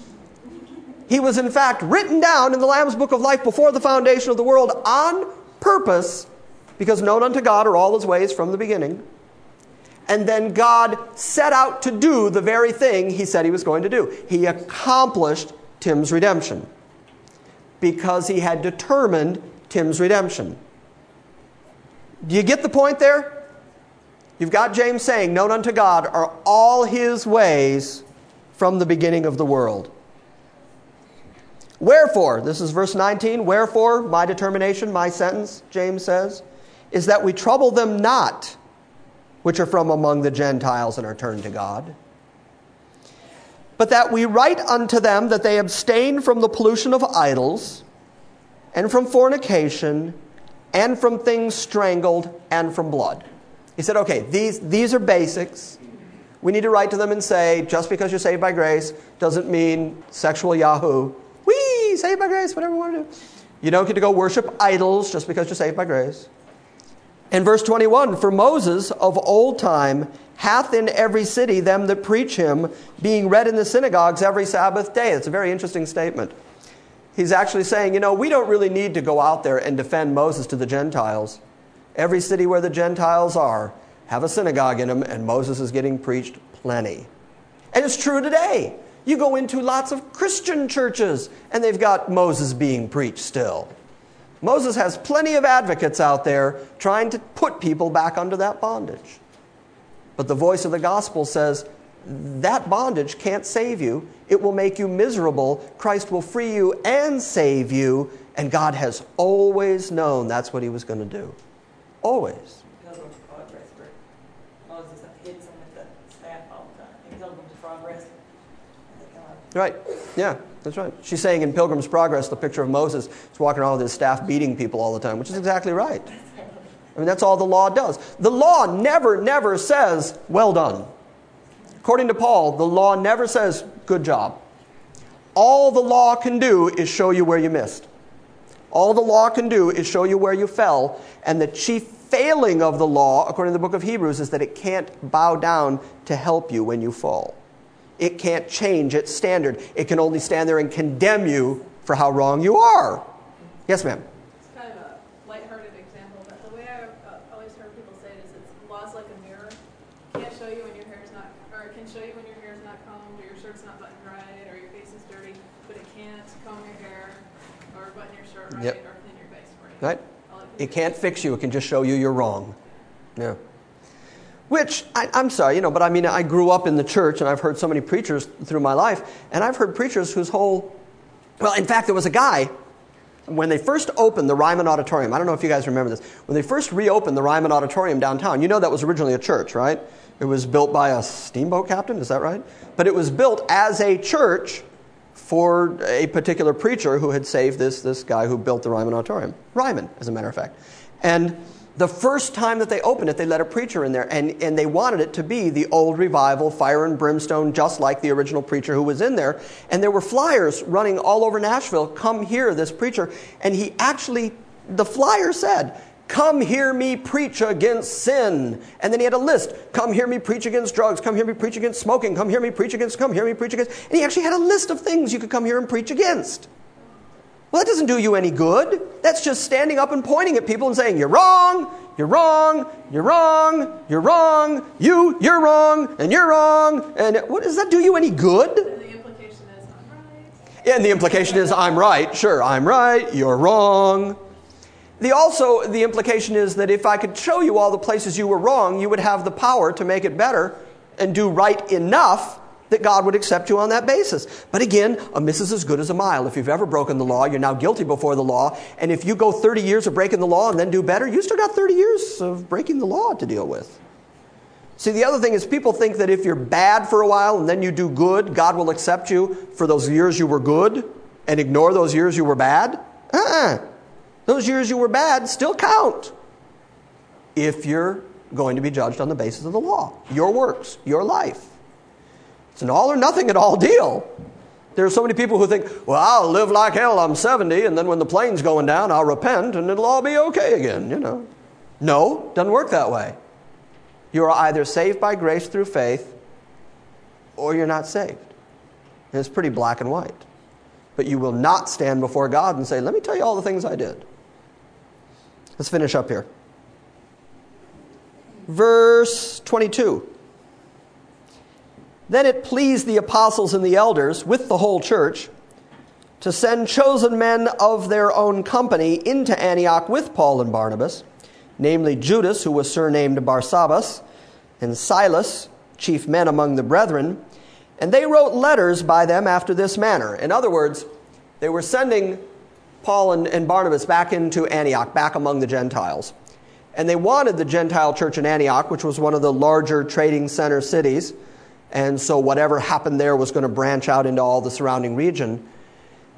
He was, in fact, written down in the Lamb's Book of Life before the foundation of the world on purpose, because known unto God are all his ways from the beginning. And then God set out to do the very thing he said he was going to do. He accomplished Tim's redemption because he had determined Tim's redemption. Do you get the point there? You've got James saying, known unto God are all his ways from the beginning of the world. Wherefore, this is verse nineteen, wherefore, my determination, my sentence, James says, is that we trouble them not, which are from among the Gentiles and are turned to God, but that we write unto them that they abstain from the pollution of idols, and from fornication, and from things strangled, and from blood. He said, okay, these, these are basics. We need to write to them and say, just because you're saved by grace doesn't mean sexual yahoo. Whee, saved by grace, whatever you want to do. You don't get to go worship idols just because you're saved by grace. And verse twenty-one, for Moses of old time hath in every city them that preach him, being read in the synagogues every Sabbath day. It's a very interesting statement. He's actually saying, you know, we don't really need to go out there and defend Moses to the Gentiles. Every city where the Gentiles are have a synagogue in them, and Moses is getting preached plenty. And it's true today. You go into lots of Christian churches, and they've got Moses being preached still. Moses has plenty of advocates out there trying to put people back under that bondage. But the voice of the gospel says, that bondage can't save you. It will make you miserable. Christ will free you and save you. And God has always known that's what he was going to do. Always. Pilgrim's Progress, where Moses hid some with the staff all the time. In Pilgrim's Progress. Right. Yeah, that's right. She's saying in Pilgrim's Progress, the picture of Moses is walking around with his staff beating people all the time, which is exactly right. I mean, that's all the law does. The law never, never says, well done. According to Paul, the law never says, good job. All the law can do is show you where you missed. All the law can do is show you where you fell. And the chief failing of the law, according to the book of Hebrews, is that it can't bow down to help you when you fall. It can't change its standard. It can only stand there and condemn you for how wrong you are. Yes, ma'am? It's kind of a lighthearted example, but the way I uh, always heard people say it is it's law's like a mirror. It can't show you when your hair is not, or it can show you when your hair is not combed, or your shirt's not buttoned right, or your face is dirty, but it can't comb your hair, or button your shirt right, Yep. or clean your face for you. Right? All It can't fix you. It can just show you you're wrong. Yeah. Which, I, I'm sorry, you know, but I mean, I grew up in the church, and I've heard so many preachers through my life, and I've heard preachers whose whole, well, in fact, there was a guy, when they first opened the Ryman Auditorium, I don't know if you guys remember this, when they first reopened the Ryman Auditorium downtown, you know that was originally a church, right? It was built by a steamboat captain, is that right? But it was built as a church for a particular preacher who had saved this, this guy who built the Ryman Auditorium. Ryman, as a matter of fact. And the first time that they opened it, they let a preacher in there, and, and they wanted it to be the old revival, fire and brimstone, just like the original preacher who was in there. And there were flyers running all over Nashville, come hear this preacher. And he actually, the flyer said, come hear me preach against sin. And then he had a list, come hear me preach against drugs, come hear me preach against smoking, come hear me preach against, come hear me preach against. And he actually had a list of things you could come here and preach against. Well, that doesn't do you any good. That's just standing up and pointing at people and saying, you're wrong, you're wrong, you're wrong, you're wrong, you, you're wrong, and you're wrong. And what does that do you any good? And the implication is, I'm right. And the implication is, I'm right. Sure, I'm right, you're wrong. The also, the implication is that if I could show you all the places you were wrong, you would have the power to make it better and do right enough that God would accept you on that basis. But again, a miss is as good as a mile. If you've ever broken the law, you're now guilty before the law. And if you go thirty years of breaking the law and then do better, you still got thirty years of breaking the law to deal with. See, the other thing is people think that if you're bad for a while and then you do good, God will accept you for those years you were good and ignore those years you were bad. Uh-uh. Those years you were bad still count if you're going to be judged on the basis of the law, your works, your life. It's an all or nothing at all deal. There are so many people who think, well, I'll live like hell, I'm seventy, and then when the plane's going down, I'll repent and it'll all be okay again, you know. No, doesn't work that way. You are either saved by grace through faith or you're not saved. And it's pretty black and white. But you will not stand before God and say, let me tell you all the things I did. Let's finish up here. Verse twenty-two. Then it pleased the apostles and the elders with the whole church to send chosen men of their own company into Antioch with Paul and Barnabas, namely Judas, who was surnamed Barsabbas, and Silas, chief men among the brethren. And they wrote letters by them after this manner. In other words, they were sending Paul and, and Barnabas back into Antioch, back among the Gentiles. And they wanted the Gentile church in Antioch, which was one of the larger trading center cities, and so whatever happened there was going to branch out into all the surrounding region.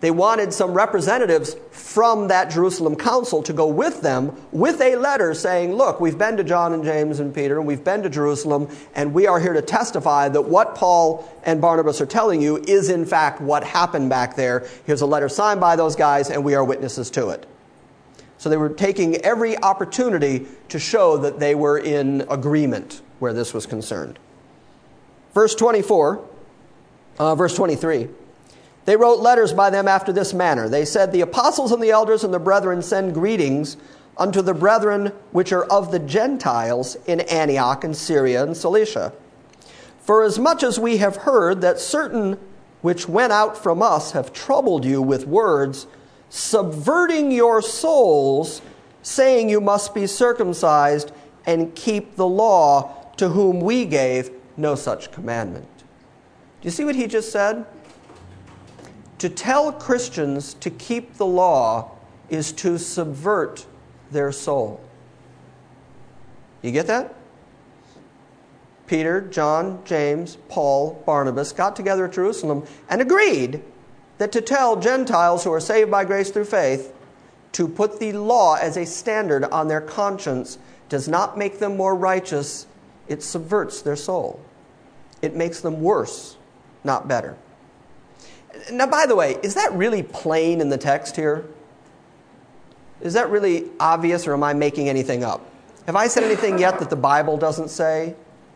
They wanted some representatives from that Jerusalem council to go with them with a letter saying, look, we've been to John and James and Peter, and we've been to Jerusalem, and we are here to testify that what Paul and Barnabas are telling you is in fact what happened back there. Here's a letter signed by those guys, and we are witnesses to it. So they were taking every opportunity to show that they were in agreement where this was concerned. Verse twenty-four, uh, verse twenty-three. They wrote letters by them after this manner. They said, the apostles and the elders and the brethren send greetings unto the brethren which are of the Gentiles in Antioch and Syria and Cilicia. For as much as we have heard that certain which went out from us have troubled you with words, subverting your souls, saying you must be circumcised and keep the law, to whom we gave no such commandment. Do you see what he just said? To tell Christians to keep the law is to subvert their soul. You get that? Peter, John, James, Paul, Barnabas got together at Jerusalem and agreed that to tell Gentiles who are saved by grace through faith to put the law as a standard on their conscience does not make them more righteous. It subverts their soul. It makes them worse, not better. Now, by the way, is that really plain in the text here? Is that really obvious, or am I making anything up? Have I said anything yet that the Bible doesn't say?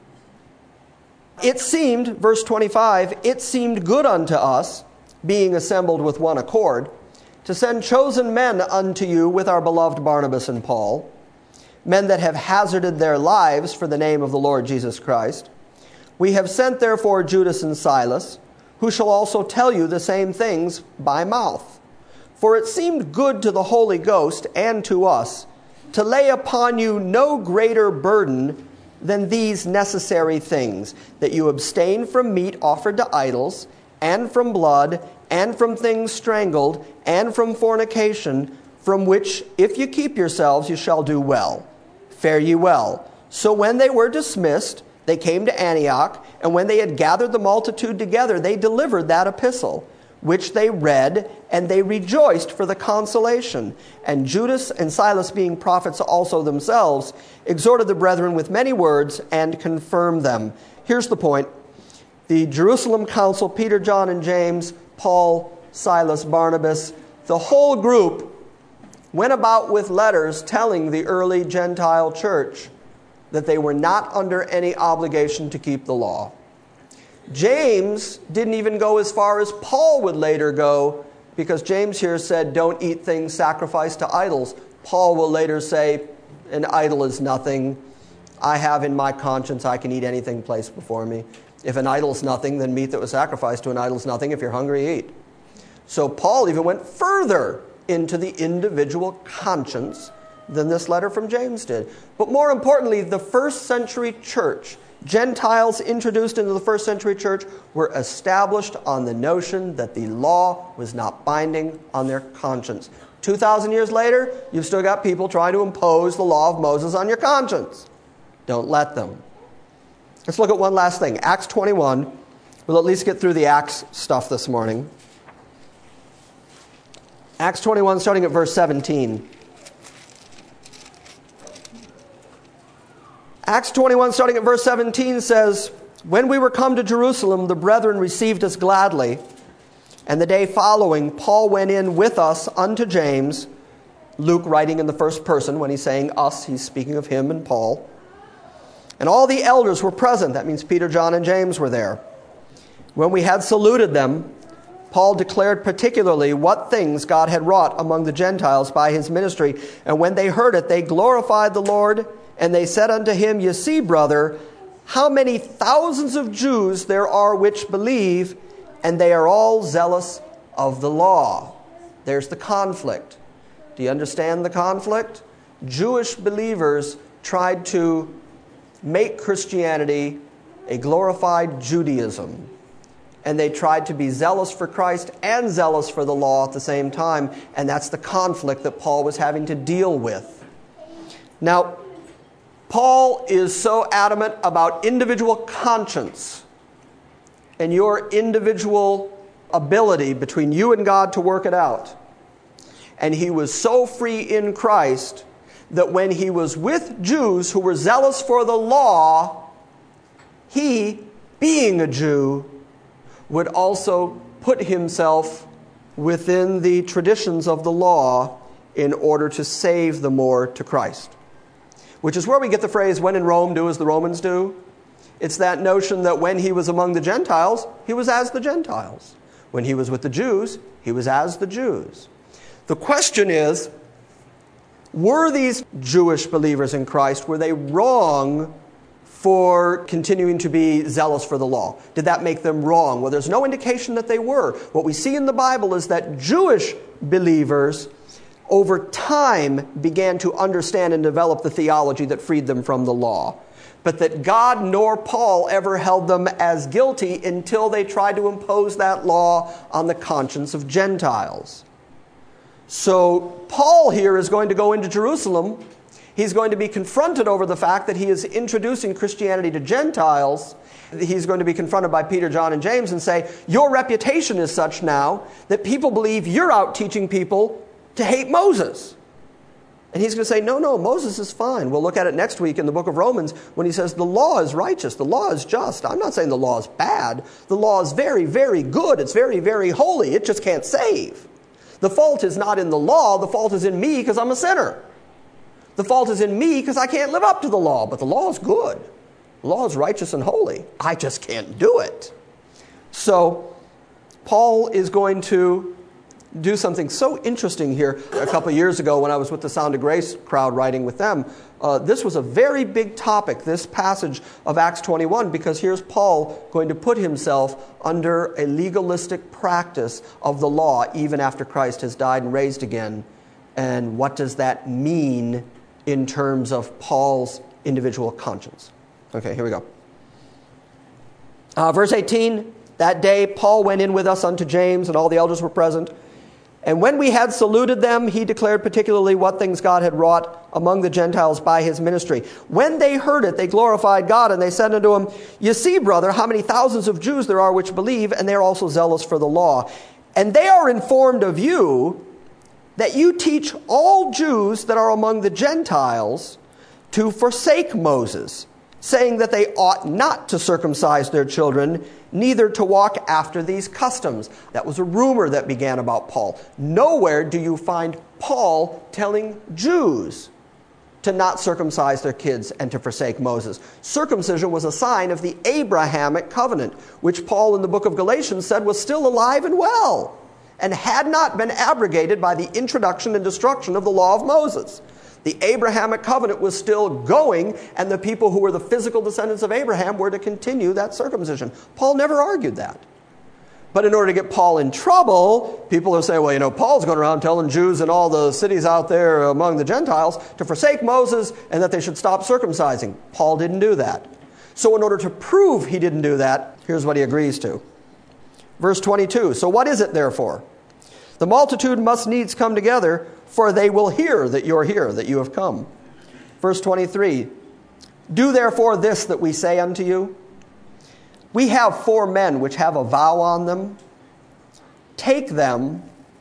It seemed, verse twenty-five, it seemed good unto us, being assembled with one accord, to send chosen men unto you with our beloved Barnabas and Paul, men that have hazarded their lives for the name of the Lord Jesus Christ. We have sent therefore Judas and Silas, who shall also tell you the same things by mouth. For it seemed good to the Holy Ghost and to us to lay upon you no greater burden than these necessary things, that you abstain from meat offered to idols, and from blood, and from things strangled, and from fornication, from which, if you keep yourselves, you shall do well. Fare ye well. So when they were dismissed, they came to Antioch, and when they had gathered the multitude together, they delivered that epistle, which they read, and they rejoiced for the consolation. And Judas and Silas, being prophets also themselves, exhorted the brethren with many words and confirmed them. Here's the point. The Jerusalem council, Peter, John, and James, Paul, Silas, Barnabas, the whole group went about with letters telling the early Gentile church that they were not under any obligation to keep the law. James didn't even go as far as Paul would later go, because James here said, don't eat things sacrificed to idols. Paul will later say, an idol is nothing. I have in my conscience, I can eat anything placed before me. If an idol is nothing, then meat that was sacrificed to an idol is nothing. If you're hungry, eat. So Paul even went further into the individual conscience than this letter from James did. But more importantly, the first century church, Gentiles introduced into the first century church, were established on the notion that the law was not binding on their conscience. two thousand years later, you've still got people trying to impose the law of Moses on your conscience. Don't let them. Let's look at one last thing. Acts twenty-one. We'll at least get through the Acts stuff this morning. Acts twenty-one, starting at verse seventeen. Acts twenty-one, starting at verse seventeen, says, when we were come to Jerusalem, the brethren received us gladly. And the day following, Paul went in with us unto James. Luke writing in the first person. When he's saying us, he's speaking of him and Paul. And all the elders were present. That means Peter, John, and James were there. When we had saluted them, Paul declared particularly what things God had wrought among the Gentiles by his ministry. And when they heard it, they glorified the Lord. And they said unto him, you see, brother, how many thousands of Jews there are which believe, and they are all zealous of the law. There's the conflict. Do you understand the conflict? Jewish believers tried to make Christianity a glorified Judaism. And they tried to be zealous for Christ and zealous for the law at the same time. And that's the conflict that Paul was having to deal with. Now, Paul is so adamant about individual conscience and your individual ability between you and God to work it out. And he was so free in Christ that when he was with Jews who were zealous for the law, he, being a Jew, would also put himself within the traditions of the law in order to save the more to Christ. Which is where we get the phrase, when in Rome, do as the Romans do. It's that notion that when he was among the Gentiles, he was as the Gentiles. When he was with the Jews, he was as the Jews. The question is, were these Jewish believers in Christ, were they wrong for continuing to be zealous for the law? Did that make them wrong? Well, there's no indication that they were. What we see in the Bible is that Jewish believers over time began to understand and develop the theology that freed them from the law. But that God nor Paul ever held them as guilty until they tried to impose that law on the conscience of Gentiles. So Paul here is going to go into Jerusalem. He's going to be confronted over the fact that he is introducing Christianity to Gentiles. He's going to be confronted by Peter, John, and James and say, your reputation is such now that people believe you're out teaching people to hate Moses. And he's going to say, no, no, Moses is fine. We'll look at it next week in the book of Romans when he says the law is righteous, the law is just. I'm not saying the law is bad. The law is very, very good. It's very, very holy. It just can't save. The fault is not in the law. The fault is in me because I'm a sinner. The fault is in me because I can't live up to the law. But the law is good. The law is righteous and holy. I just can't do it. So Paul is going to do something so interesting here. A couple of years ago when I was with the Sound of Grace crowd writing with them, uh, this was a very big topic, this passage of Acts twenty-one, because here's Paul going to put himself under a legalistic practice of the law even after Christ has died and raised again. And what does that mean in terms of Paul's individual conscience? Okay, here we go. Uh, verse eighteen, that day Paul went in with us unto James, and all the elders were present. And when we had saluted them, he declared particularly what things God had wrought among the Gentiles by his ministry. When they heard it, they glorified God, and they said unto him, you see, brother, how many thousands of Jews there are which believe, and they are also zealous for the law. And they are informed of you that you teach all Jews that are among the Gentiles to forsake Moses, saying that they ought not to circumcise their children, neither to walk after these customs. That was a rumor that began about Paul. Nowhere do you find Paul telling Jews to not circumcise their kids and to forsake Moses. Circumcision was a sign of the Abrahamic covenant, which Paul in the book of Galatians said was still alive and well, and had not been abrogated by the introduction and destruction of the law of Moses. The Abrahamic covenant was still going, and the people who were the physical descendants of Abraham were to continue that circumcision. Paul never argued that. But in order to get Paul in trouble, people will say, well, you know, Paul's going around telling Jews in all the cities out there among the Gentiles to forsake Moses and that they should stop circumcising. Paul didn't do that. So in order to prove he didn't do that, here's what he agrees to. Verse twenty-two, so what is it therefore? The multitude must needs come together, for they will hear that you're here, that you have come. Verse twenty-three, do therefore this that we say unto you. We have four men which have a vow on them. Take them,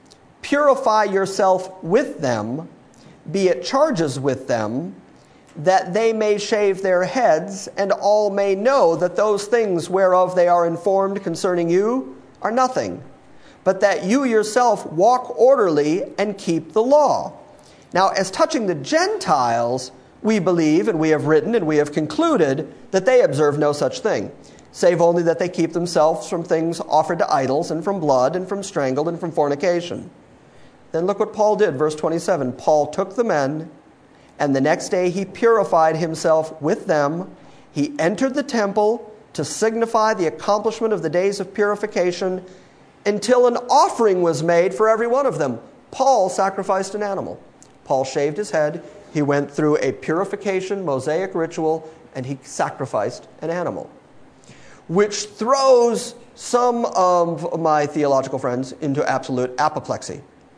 purify yourself with them, be at charges with them, that they may shave their heads, and all may know that those things whereof they are informed concerning you are nothing, but that you yourself walk orderly and keep the law. Now, as touching the Gentiles, we believe, and we have written, and we have concluded that they observe no such thing, save only that they keep themselves from things offered to idols, and from blood, and from strangle, and from fornication. Then look what Paul did, verse twenty-seven. Paul took the men, and the next day he purified himself with them. He entered the temple to signify the accomplishment of the days of purification, until an offering was made for every one of them. Paul sacrificed an animal. Paul shaved his head. He went through a purification Mosaic ritual, and he sacrificed an animal, which throws some of my theological friends into absolute apoplexy.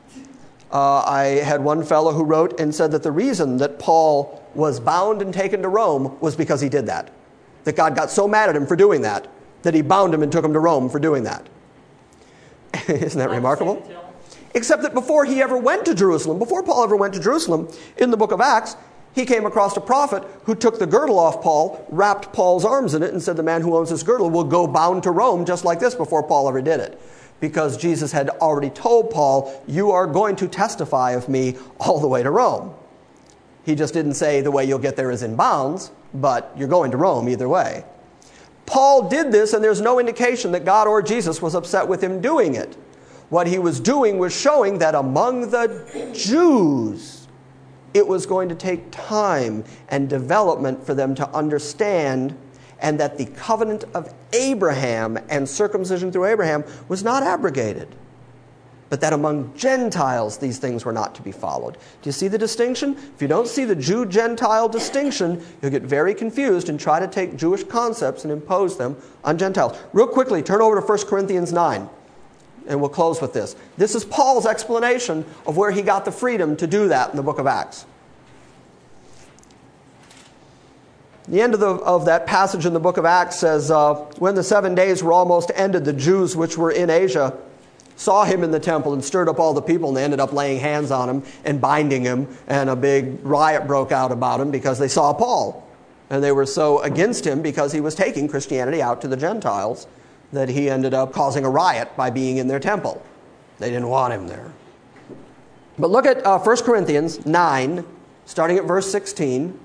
Uh, I had one fellow who wrote and said that the reason that Paul was bound and taken to Rome was because he did that. That God got so mad at him for doing that, that he bound him and took him to Rome for doing that. Isn't that Like remarkable? Satan. Except that before he ever went to Jerusalem, before Paul ever went to Jerusalem, in the book of Acts, he came across a prophet who took the girdle off Paul, wrapped Paul's arms in it, and said the man who owns this girdle will go bound to Rome just like this before Paul ever did it. Because Jesus had already told Paul, you are going to testify of me all the way to Rome. He just didn't say the way you'll get there is in bounds, but you're going to Rome either way. Paul did this, and there's no indication that God or Jesus was upset with him doing it. What he was doing was showing that among the Jews, it was going to take time and development for them to understand, and that the covenant of Abraham and circumcision through Abraham was not abrogated, but that among Gentiles these things were not to be followed. Do you see the distinction? If you don't see the Jew-Gentile distinction, you'll get very confused and try to take Jewish concepts and impose them on Gentiles. Real quickly, turn over to First Corinthians nine, and we'll close with this. This is Paul's explanation of where he got the freedom to do that in the book of Acts. The end of, the, of that passage in the book of Acts says, uh, when the seven days were almost ended, the Jews which were in Asia saw him in the temple and stirred up all the people, and they ended up laying hands on him and binding him, and a big riot broke out about him because they saw Paul. And they were so against him because he was taking Christianity out to the Gentiles that he ended up causing a riot by being in their temple. They didn't want him there. But look at uh, First Corinthians nine, starting at verse sixteen.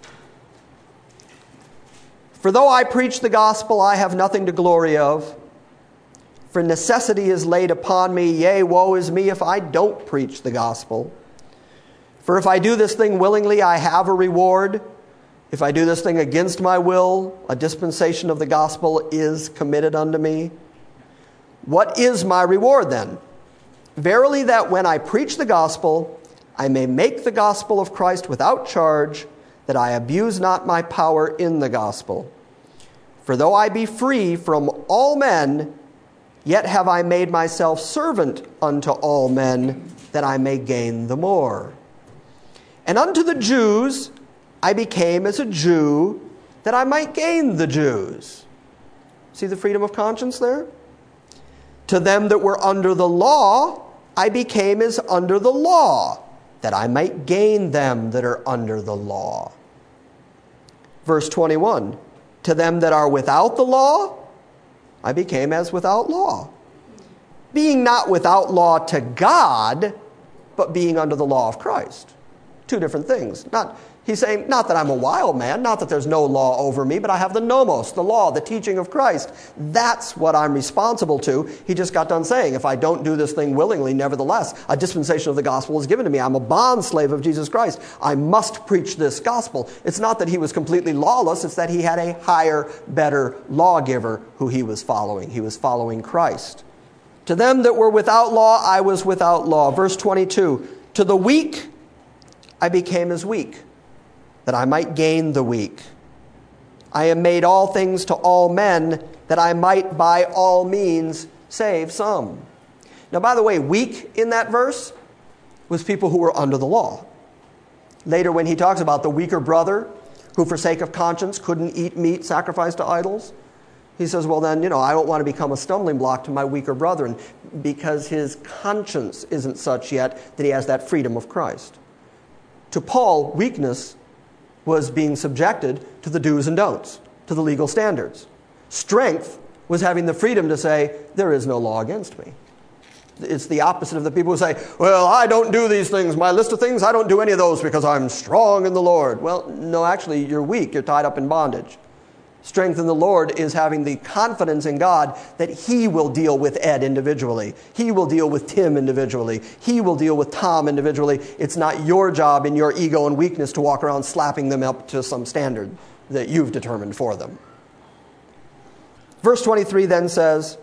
For though I preach the gospel, I have nothing to glory of. For necessity is laid upon me, yea, woe is me if I don't preach the gospel. For if I do this thing willingly, I have a reward. If I do this thing against my will, a dispensation of the gospel is committed unto me. What is my reward then? Verily that when I preach the gospel, I may make the gospel of Christ without charge, that I abuse not my power in the gospel. For though I be free from all men, yet have I made myself servant unto all men, that I may gain the more. And unto the Jews I became as a Jew, that I might gain the Jews. See the freedom of conscience there? To them that were under the law, I became as under the law, that I might gain them that are under the law. Verse twenty-one, to them that are without the law, I became as without law, being not without law to God, but being under the law of Christ. Two different things. Not, he's saying, not that I'm a wild man, not that there's no law over me, but I have the nomos, the law, the teaching of Christ. That's what I'm responsible to. He just got done saying, if I don't do this thing willingly, nevertheless, a dispensation of the gospel is given to me. I'm a bond slave of Jesus Christ. I must preach this gospel. It's not that he was completely lawless, it's that he had a higher, better lawgiver who he was following. He was following Christ. To them that were without law, I was without law. Verse twenty-two, to the weak, I became as weak, that I might gain the weak. I am made all things to all men, that I might by all means save some. Now, by the way, weak in that verse was people who were under the law. Later, when he talks about the weaker brother who for sake of conscience couldn't eat meat sacrificed to idols, he says, well then, you know, I don't want to become a stumbling block to my weaker brethren, because his conscience isn't such yet that he has that freedom of Christ. To Paul, weakness was being subjected to the do's and don'ts, to the legal standards. Strength was having the freedom to say, there is no law against me. It's the opposite of the people who say, well, I don't do these things. My list of things, I don't do any of those because I'm strong in the Lord. Well, no, actually, you're weak. You're tied up in bondage. Strength in the Lord is having the confidence in God that he will deal with Ed individually. He will deal with Tim individually. He will deal with Tom individually. It's not your job in your ego and weakness to walk around slapping them up to some standard that you've determined for them. Verse twenty-three then says,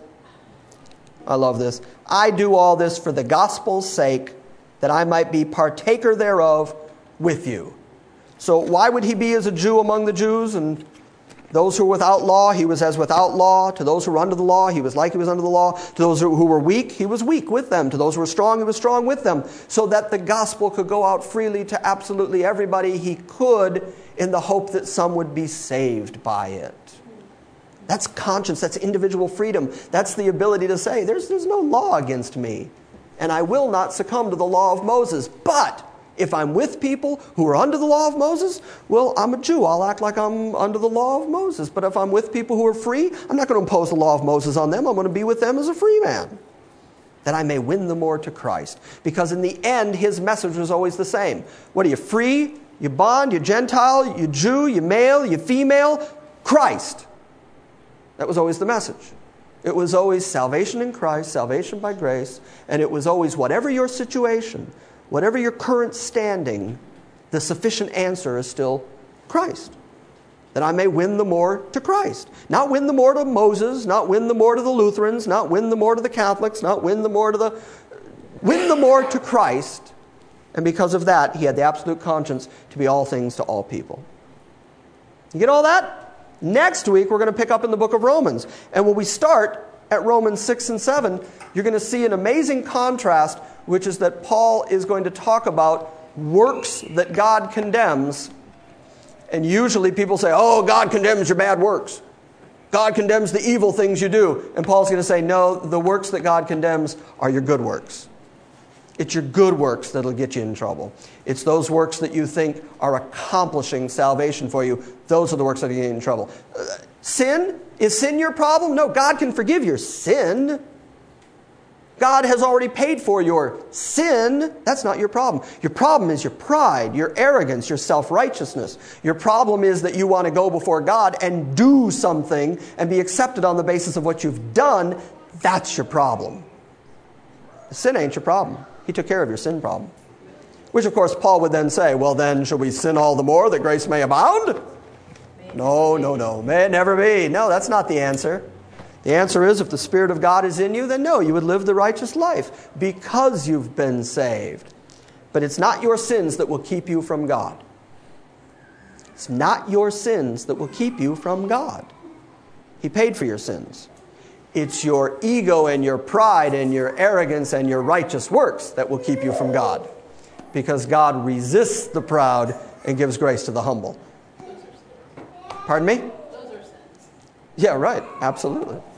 I love this, I do all this for the gospel's sake, that I might be partaker thereof with you. So why would he be as a Jew among the Jews? And those who were without law, he was as without law. To those who were under the law, he was like he was under the law. To those who were weak, he was weak with them. To those who were strong, he was strong with them. So that the gospel could go out freely to absolutely everybody he could, in the hope that some would be saved by it. That's conscience. That's individual freedom. That's the ability to say, there's, there's no law against me, and I will not succumb to the law of Moses. But if I'm with people who are under the law of Moses, well, I'm a Jew. I'll act like I'm under the law of Moses. But if I'm with people who are free, I'm not going to impose the law of Moses on them. I'm going to be with them as a free man, that I may win the more to Christ. Because in the end, his message was always the same. What are you, free? You bond? You Gentile? You Jew? You male? You female? Christ. That was always the message. It was always salvation in Christ, salvation by grace, and it was always whatever your situation, whatever your current standing, the sufficient answer is still Christ. That I may win the more to Christ. Not win the more to Moses, not win the more to the Lutherans, not win the more to the Catholics, not win the more to the... Win the more to Christ. And because of that, he had the absolute conscience to be all things to all people. You get all that? Next week, we're going to pick up in the book of Romans. And when we start at Romans six and seven, you're going to see an amazing contrast, which is that Paul is going to talk about works that God condemns. And usually people say, oh, God condemns your bad works. God condemns the evil things you do. And Paul's going to say, no, the works that God condemns are your good works. It's your good works that'll get you in trouble. It's those works that you think are accomplishing salvation for you. Those are the works that get you in trouble. Uh, sin? Is sin your problem? No, God can forgive your sin. God has already paid for your sin. That's not your problem. Your problem is your pride, your arrogance, your self-righteousness. Your problem is that you want to go before God and do something and be accepted on the basis of what you've done. That's your problem. Sin ain't your problem. He took care of your sin problem. Which, of course, Paul would then say, well, then, shall we sin all the more that grace may abound? No, no, no. May it never be. No, that's not the answer. The answer is, if the Spirit of God is in you, then no, you would live the righteous life because you've been saved. But it's not your sins that will keep you from God. It's not your sins that will keep you from God. He paid for your sins. It's your ego and your pride and your arrogance and your righteous works that will keep you from God. Because God resists the proud and gives grace to the humble. Pardon me? Those are sins. Yeah, right. Absolutely.